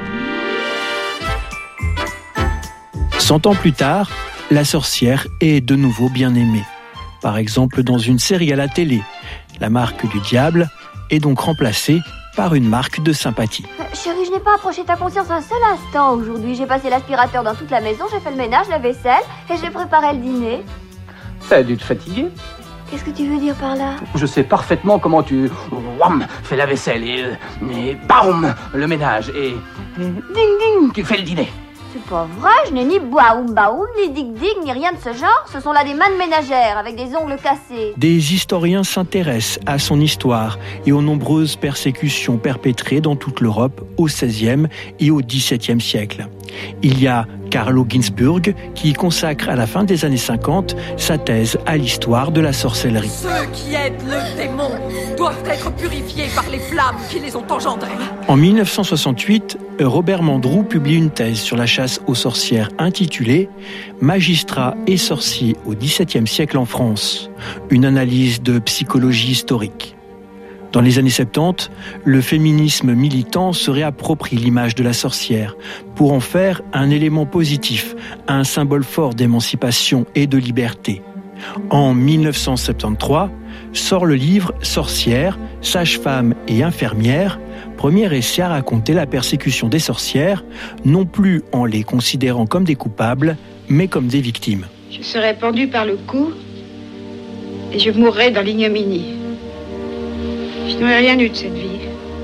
Speaker 1: 100 ans plus tard, la sorcière est de nouveau bien aimée. Par exemple, dans une série à la télé, la marque du diable est donc remplacée par une marque de sympathie.
Speaker 5: Chérie, je n'ai pas approché ta conscience un seul instant aujourd'hui. J'ai passé l'aspirateur dans toute la maison, j'ai fait le ménage, la vaisselle et j'ai préparé le dîner.
Speaker 12: T'as dû te fatiguer.
Speaker 5: Qu'est-ce que tu veux dire par là?
Speaker 12: Je sais parfaitement comment tu fais la vaisselle et baum, le ménage et ding ding, tu fais le dîner.
Speaker 5: C'est pas vrai, je n'ai ni baoum baoum, ni dig dig, ni rien de ce genre. Ce sont là des mannes ménagères avec des ongles cassés.
Speaker 1: Des historiens s'intéressent à son histoire et aux nombreuses persécutions perpétrées dans toute l'Europe au XVIe et au XVIIe siècle. Il y a Carlo Ginzburg qui consacre à la fin des années 50 sa thèse à l'histoire de la sorcellerie.
Speaker 7: Ceux qui aident le démon doivent être purifiés par les flammes qui les ont engendrés.
Speaker 1: En 1968, Robert Mandrou publie une thèse sur la chasse aux sorcières intitulée « Magistrats et sorciers au XVIIe siècle en France », une analyse de psychologie historique. Dans les années 70, le féminisme militant se réapproprie l'image de la sorcière pour en faire un élément positif, un symbole fort d'émancipation et de liberté. En 1973, sort le livre « Sorcières, sages-femmes et infirmières », premier essai à raconter la persécution des sorcières, non plus en les considérant comme des coupables, mais comme des victimes.
Speaker 14: Je serai pendue par le cou et je mourrai dans l'ignominie. Je n'aurais rien eu de cette vie.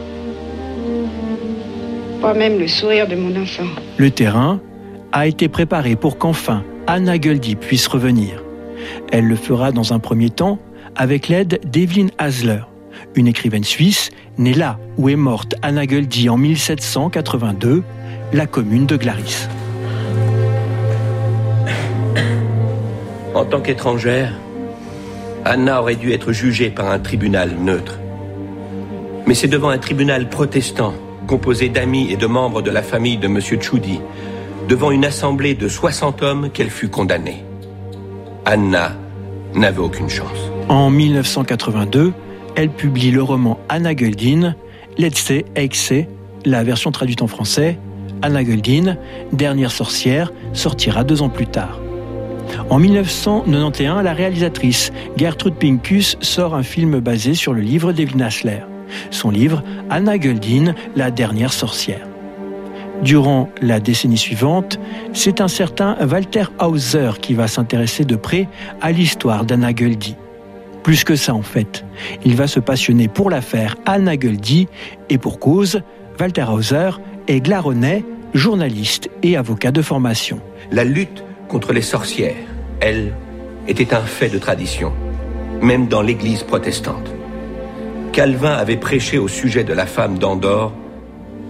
Speaker 14: Pas même le sourire de mon enfant.
Speaker 1: Le terrain a été préparé pour qu'enfin Anna Göldi puisse revenir. Elle le fera dans un premier temps avec l'aide d'Evelyn Hasler, une écrivaine suisse née là où est morte Anna Göldi en 1782, la commune de Glaris.
Speaker 24: En tant qu'étrangère, Anna aurait dû être jugée par un tribunal neutre. Mais c'est devant un tribunal protestant, composé d'amis et de membres de la famille de M. Tchoudi, devant une assemblée de 60 hommes qu'elle fut condamnée. Anna n'avait aucune chance.
Speaker 1: En 1982, elle publie le roman Anna Göldin, Letzte Hexe, la version traduite en français, Anna Göldin, dernière sorcière, sortira 2 ans plus tard. En 1991, la réalisatrice Gertrude Pincus sort un film basé sur le livre d'Evelyn Hasler. Son livre « Anna Göldin, la dernière sorcière ». Durant la décennie suivante, c'est un certain Walter Hauser qui va s'intéresser de près à l'histoire d'Anna Göldi. Plus que ça en fait, il va se passionner pour l'affaire Anna Göldi et pour cause, Walter Hauser est glaronnais, journaliste et avocat de formation.
Speaker 24: La lutte contre les sorcières, elle, était un fait de tradition, même dans l'Église protestante. Calvin avait prêché au sujet de la femme d'Andorre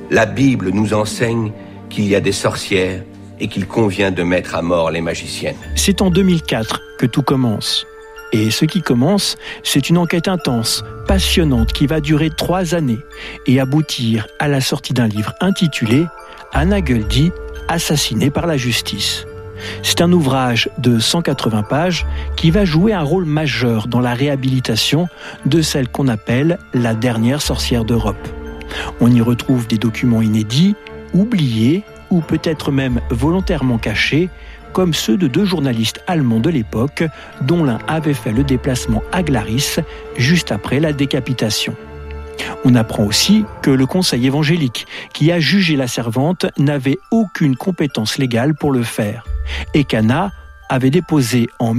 Speaker 24: La Bible nous enseigne qu'il y a des sorcières et qu'il convient de mettre à mort les magiciennes.
Speaker 1: C'est en 2004 que tout commence. Et ce qui commence, c'est une enquête intense, passionnante, qui va durer 3 années et aboutir à la sortie d'un livre intitulé « Anna Göldi, assassinée par la justice ». C'est un ouvrage de 180 pages qui va jouer un rôle majeur dans la réhabilitation de celle qu'on appelle la dernière sorcière d'Europe. On y retrouve des documents inédits, oubliés ou peut-être même volontairement cachés, comme ceux de 2 journalistes allemands de l'époque, dont l'un avait fait le déplacement à Glaris juste après la décapitation. On apprend aussi que le conseil évangélique qui a jugé la servante n'avait aucune compétence légale pour le faire et qu'Anna avait déposé en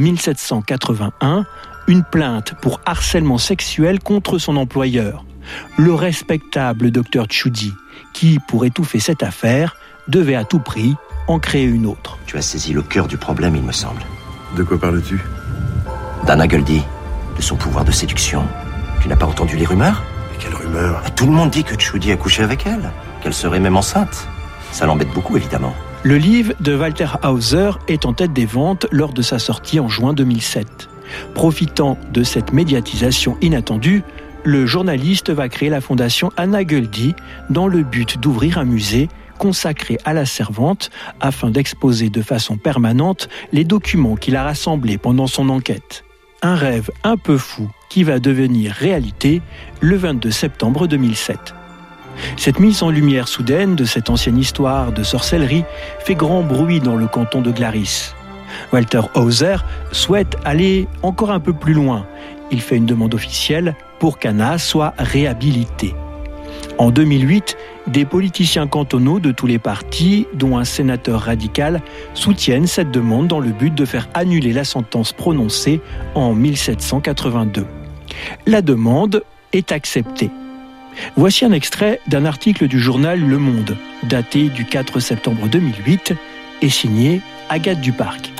Speaker 1: 1781 une plainte pour harcèlement sexuel contre son employeur, le respectable docteur Tchoudi, qui, pour étouffer cette affaire, devait à tout prix en créer une autre.
Speaker 4: Tu as saisi le cœur du problème, il me semble.
Speaker 16: De quoi parles-tu?
Speaker 4: d'Anna Göldi, de son pouvoir de séduction. Tu n'as pas entendu les rumeurs?
Speaker 16: Mais quelles rumeurs?
Speaker 4: Tout le monde dit que Tchoudi a couché avec elle, qu'elle serait même enceinte. Ça l'embête beaucoup, évidemment.
Speaker 1: Le livre de Walter Hauser est en tête des ventes lors de sa sortie en juin 2007. Profitant de cette médiatisation inattendue, le journaliste va créer la fondation Anna Göldi dans le but d'ouvrir un musée consacré à la servante afin d'exposer de façon permanente les documents qu'il a rassemblés pendant son enquête. Un rêve un peu fou qui va devenir réalité le 22 septembre 2007. Cette mise en lumière soudaine de cette ancienne histoire de sorcellerie fait grand bruit dans le canton de Glaris. Walter Hauser souhaite aller encore un peu plus loin. Il fait une demande officielle pour qu'Anna soit réhabilitée. En 2008, des politiciens cantonaux de tous les partis, dont un sénateur radical, soutiennent cette demande dans le but de faire annuler la sentence prononcée en 1782. La demande est acceptée. Voici un extrait d'un article du journal Le Monde, daté du 4 septembre 2008 et signé Agathe Duparc.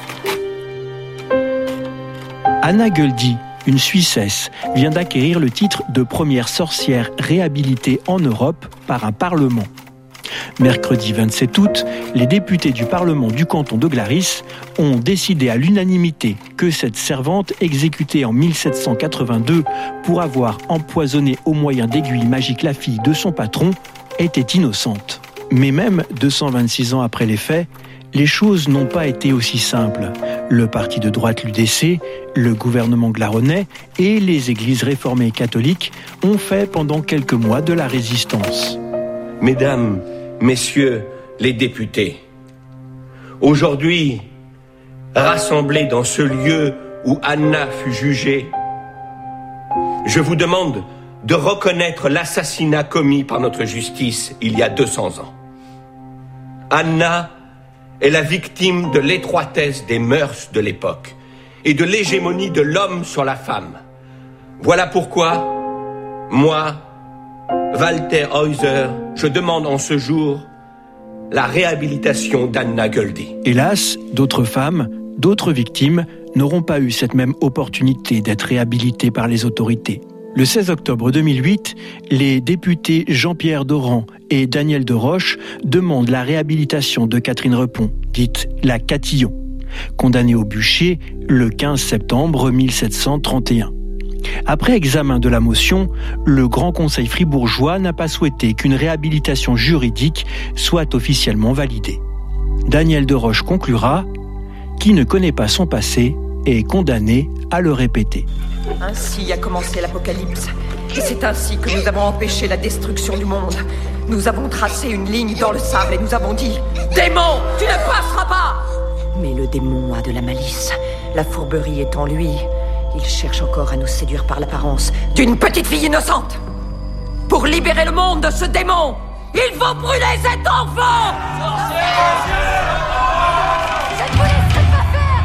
Speaker 1: Anna Göldi, une Suissesse, vient d'acquérir le titre de première sorcière réhabilitée en Europe par un parlement. Mercredi 27 août, les députés du Parlement du canton de Glaris ont décidé à l'unanimité que cette servante, exécutée en 1782 pour avoir empoisonné au moyen d'aiguilles magiques la fille de son patron, était innocente. Mais même 226 ans après les faits, les choses n'ont pas été aussi simples. Le parti de droite l'UDC, le gouvernement glaronnais et les églises réformées catholiques ont fait pendant quelques mois de la résistance.
Speaker 24: Mesdames, Messieurs les députés, aujourd'hui, rassemblés dans ce lieu où Anna fut jugée, je vous demande de reconnaître l'assassinat commis par notre justice il y a 200 ans. Anna est la victime de l'étroitesse des mœurs de l'époque et de l'hégémonie de l'homme sur la femme. Voilà pourquoi, moi, Walter Hauser, je demande en ce jour la réhabilitation d'Anna Göldi.
Speaker 1: Hélas, d'autres femmes, d'autres victimes n'auront pas eu cette même opportunité d'être réhabilitées par les autorités. Le 16 octobre 2008, les députés Jean-Pierre Doran et Daniel Deroche demandent la réhabilitation de Catherine Repon, dite la Catillon, condamnée au bûcher le 15 septembre 1731. Après examen de la motion, le Grand Conseil fribourgeois n'a pas souhaité qu'une réhabilitation juridique soit officiellement validée. Daniel Deroche conclura « Qui ne connaît pas son passé est condamné à le répéter ».
Speaker 19: Ainsi a commencé l'Apocalypse. Et c'est ainsi que nous avons empêché la destruction du monde. Nous avons tracé une ligne dans le sable et nous avons dit « Démon, tu ne passeras pas !» Mais le démon a de la malice. La fourberie est en lui. Il cherche encore à nous séduire par l'apparence d'une petite fille innocente. Pour libérer le monde de ce démon, il faut brûler cet enfant. Je ne vous laisserai pas faire.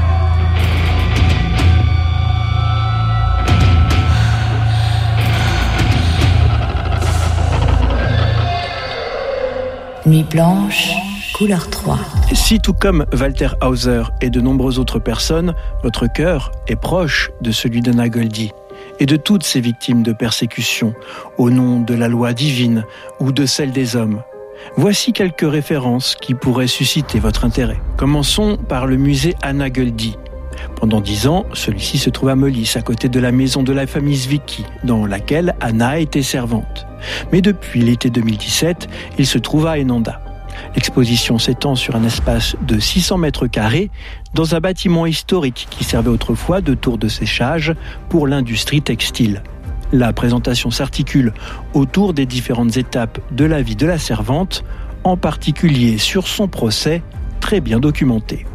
Speaker 8: Nuit blanche, couleur 3.
Speaker 1: Si tout comme Walter Hauser et de nombreuses autres personnes, votre cœur est proche de celui d'Anna Göldi et de toutes ces victimes de persécution au nom de la loi divine ou de celle des hommes, Voici quelques références qui pourraient susciter votre intérêt. Commençons par le musée Anna Göldi. Pendant 10 ans, celui-ci se trouve à Möllís, à côté de la maison de la famille Zwicky, dans laquelle Anna était servante. Mais depuis l'été 2017, il se trouve à Enanda. L'exposition s'étend sur un espace de 600 mètres carrés dans un bâtiment historique qui servait autrefois de tour de séchage pour l'industrie textile. La présentation s'articule autour des différentes étapes de la vie de la servante, en particulier sur son procès, très bien documenté.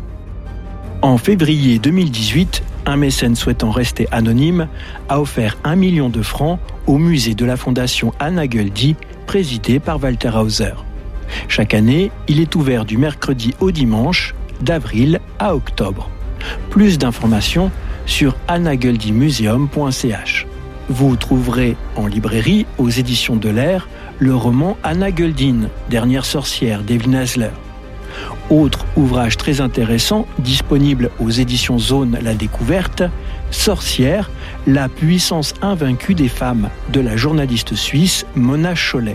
Speaker 1: En février 2018, un mécène souhaitant rester anonyme a offert 1 million de francs au musée de la Fondation Anna Göldi, présidé par Walter Hauser. Chaque année, il est ouvert du mercredi au dimanche, d'avril à octobre. Plus d'informations sur annagöldimuseum.ch. Vous trouverez en librairie, aux éditions de l'Air, le roman Anna Göldin, dernière sorcière d'Evelyn Hasler. Autre ouvrage très intéressant, disponible aux éditions Zone La Découverte, Sorcière, la puissance invaincue des femmes, de la journaliste suisse Mona Chollet.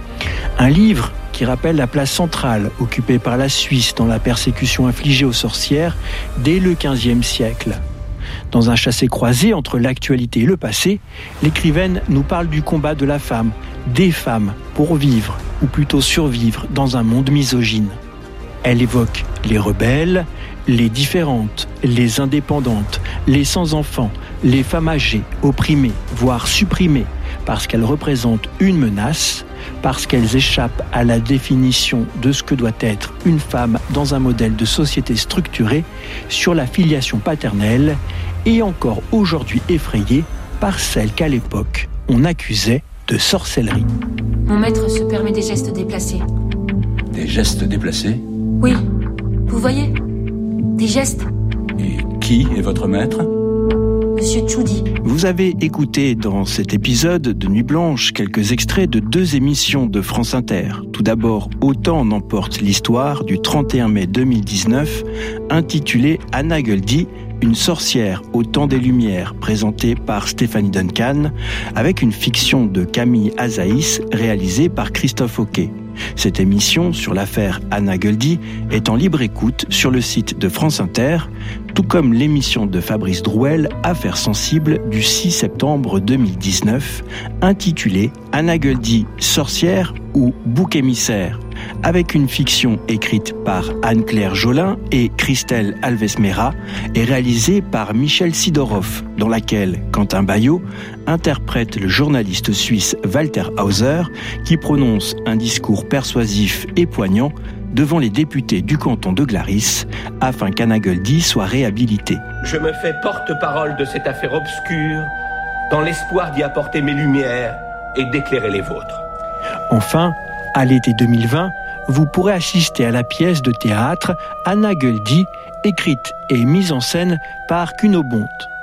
Speaker 1: Un livre qui rappelle la place centrale occupée par la Suisse dans la persécution infligée aux sorcières dès le XVe siècle. Dans un chassé-croisé entre l'actualité et le passé, l'écrivaine nous parle du combat de la femme, des femmes, pour vivre, ou plutôt survivre, dans un monde misogyne. Elle évoque les rebelles, les différentes, les indépendantes, les sans-enfants, les femmes âgées, opprimées, voire supprimées, parce qu'elles représentent une menace, parce qu'elles échappent à la définition de ce que doit être une femme dans un modèle de société structuré sur la filiation paternelle et encore aujourd'hui effrayée par celle qu'à l'époque on accusait de sorcellerie.
Speaker 6: Mon maître se permet des gestes déplacés.
Speaker 15: Des gestes déplacés ?
Speaker 6: Oui, vous voyez ? Des gestes.
Speaker 15: Et qui est votre maître ?
Speaker 6: Monsieur Tchoudi.
Speaker 1: Vous avez écouté dans cet épisode de Nuit Blanche quelques extraits de 2 émissions de France Inter. Tout d'abord, Autant n'emporte l'histoire du 31 mai 2019, intitulée Anna Göldi, une sorcière au temps des Lumières, présentée par Stéphanie Duncan, avec une fiction de Camille Azaïs réalisée par Christophe Hoquet. Cette émission sur l'affaire Anna Göldi est en libre écoute sur le site de France Inter, tout comme l'émission de Fabrice Drouel, Affaires sensibles, du 6 septembre 2019, intitulée Anna Göldi, sorcière ou bouc émissaire, avec une fiction écrite par Anne-Claire Jolin et Christelle Alves-Mera et réalisée par Michel Sidorov, dans laquelle Quentin Baillot interprète le journaliste suisse Walter Hauser qui prononce un discours persuasif et poignant devant les députés du canton de Glaris afin qu'Anna Göldi soit réhabilitée.
Speaker 24: Je me fais porte-parole de cette affaire obscure dans l'espoir d'y apporter mes lumières et d'éclairer les vôtres.
Speaker 1: Enfin, à l'été 2020, vous pourrez assister à la pièce de théâtre Anna Göldi, écrite et mise en scène par Kuno Bonte.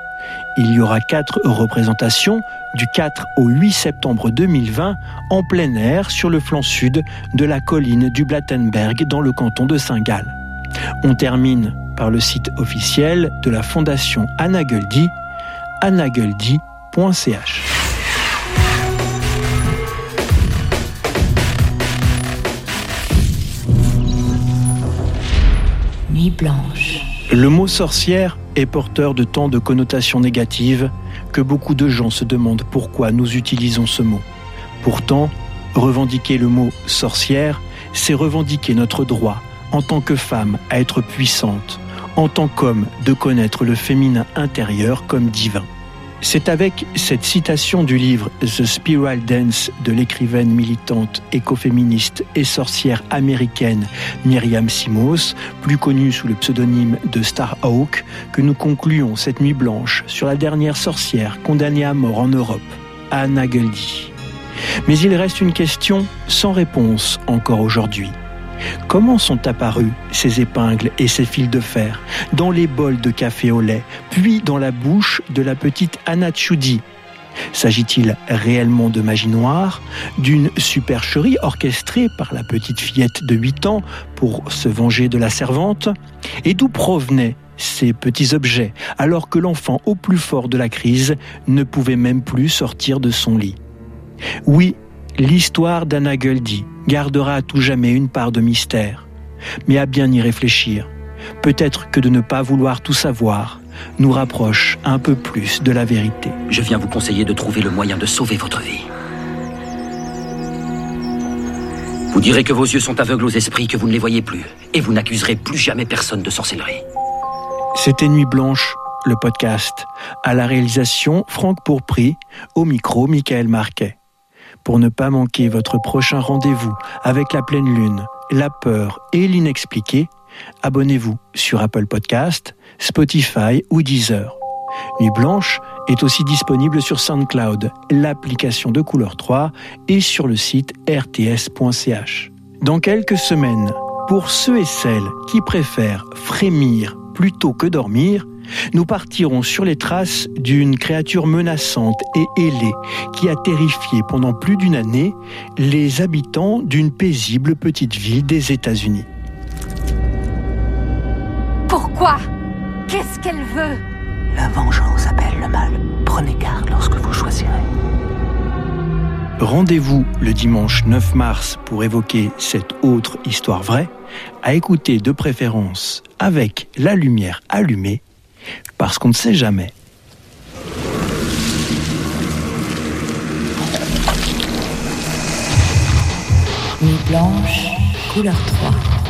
Speaker 1: Il y aura 4 représentations du 4 au 8 septembre 2020 en plein air sur le flanc sud de la colline du Blattenberg dans le canton de Saint-Gall. On termine par le site officiel de la Fondation Anna Göldi, annagöldi.ch.
Speaker 6: Nuit blanche.
Speaker 1: Le mot sorcière est porteur de tant de connotations négatives que beaucoup de gens se demandent pourquoi nous utilisons ce mot. Pourtant, revendiquer le mot sorcière, c'est revendiquer notre droit, en tant que femme, à être puissante, en tant qu'homme, de connaître le féminin intérieur comme divin. C'est avec cette citation du livre The Spiral Dance de l'écrivaine militante écoféministe et sorcière américaine Myriam Simos, plus connue sous le pseudonyme de Starhawk, que nous concluons cette nuit blanche sur la dernière sorcière condamnée à mort en Europe, Anna Göldi. Mais il reste une question sans réponse encore aujourd'hui. Comment sont apparues ces épingles et ces fils de fer dans les bols de café au lait, puis dans la bouche de la petite Anna Tchoudi ? S'agit-il réellement de magie noire, d'une supercherie orchestrée par la petite fillette de 8 ans pour se venger de la servante ? Et d'où provenaient ces petits objets, alors que l'enfant au plus fort de la crise ne pouvait même plus sortir de son lit ? Oui, L'histoire d'Anna Göldi gardera à tout jamais une part de mystère. Mais à bien y réfléchir, peut-être que de ne pas vouloir tout savoir nous rapproche un peu plus de la vérité.
Speaker 13: Je viens vous conseiller de trouver le moyen de sauver votre vie. Vous direz que vos yeux sont aveugles aux esprits, que vous ne les voyez plus, et vous n'accuserez plus jamais personne de sorcellerie.
Speaker 1: C'était Nuit Blanche, le podcast. À la réalisation, Franck Pourpry. Au micro, Michael Marquet. Pour ne pas manquer votre prochain rendez-vous avec la pleine lune, la peur et l'inexpliqué, abonnez-vous sur Apple Podcast, Spotify ou Deezer. Nuit Blanche est aussi disponible sur SoundCloud, l'application de Couleur 3 et sur le site rts.ch. Dans quelques semaines, pour ceux et celles qui préfèrent frémir plutôt que dormir, nous partirons sur les traces d'une créature menaçante et ailée qui a terrifié pendant plus d'une année les habitants d'une paisible petite ville des États-Unis.
Speaker 5: Pourquoi? Qu'est-ce qu'elle veut?
Speaker 21: La vengeance appelle le mal. Prenez garde lorsque vous choisirez.
Speaker 1: Rendez-vous le dimanche 9 mars pour évoquer cette autre histoire vraie, à écouter de préférence avec la lumière allumée, parce qu'on ne sait jamais.
Speaker 22: Nuit Blanche, Couleur 3.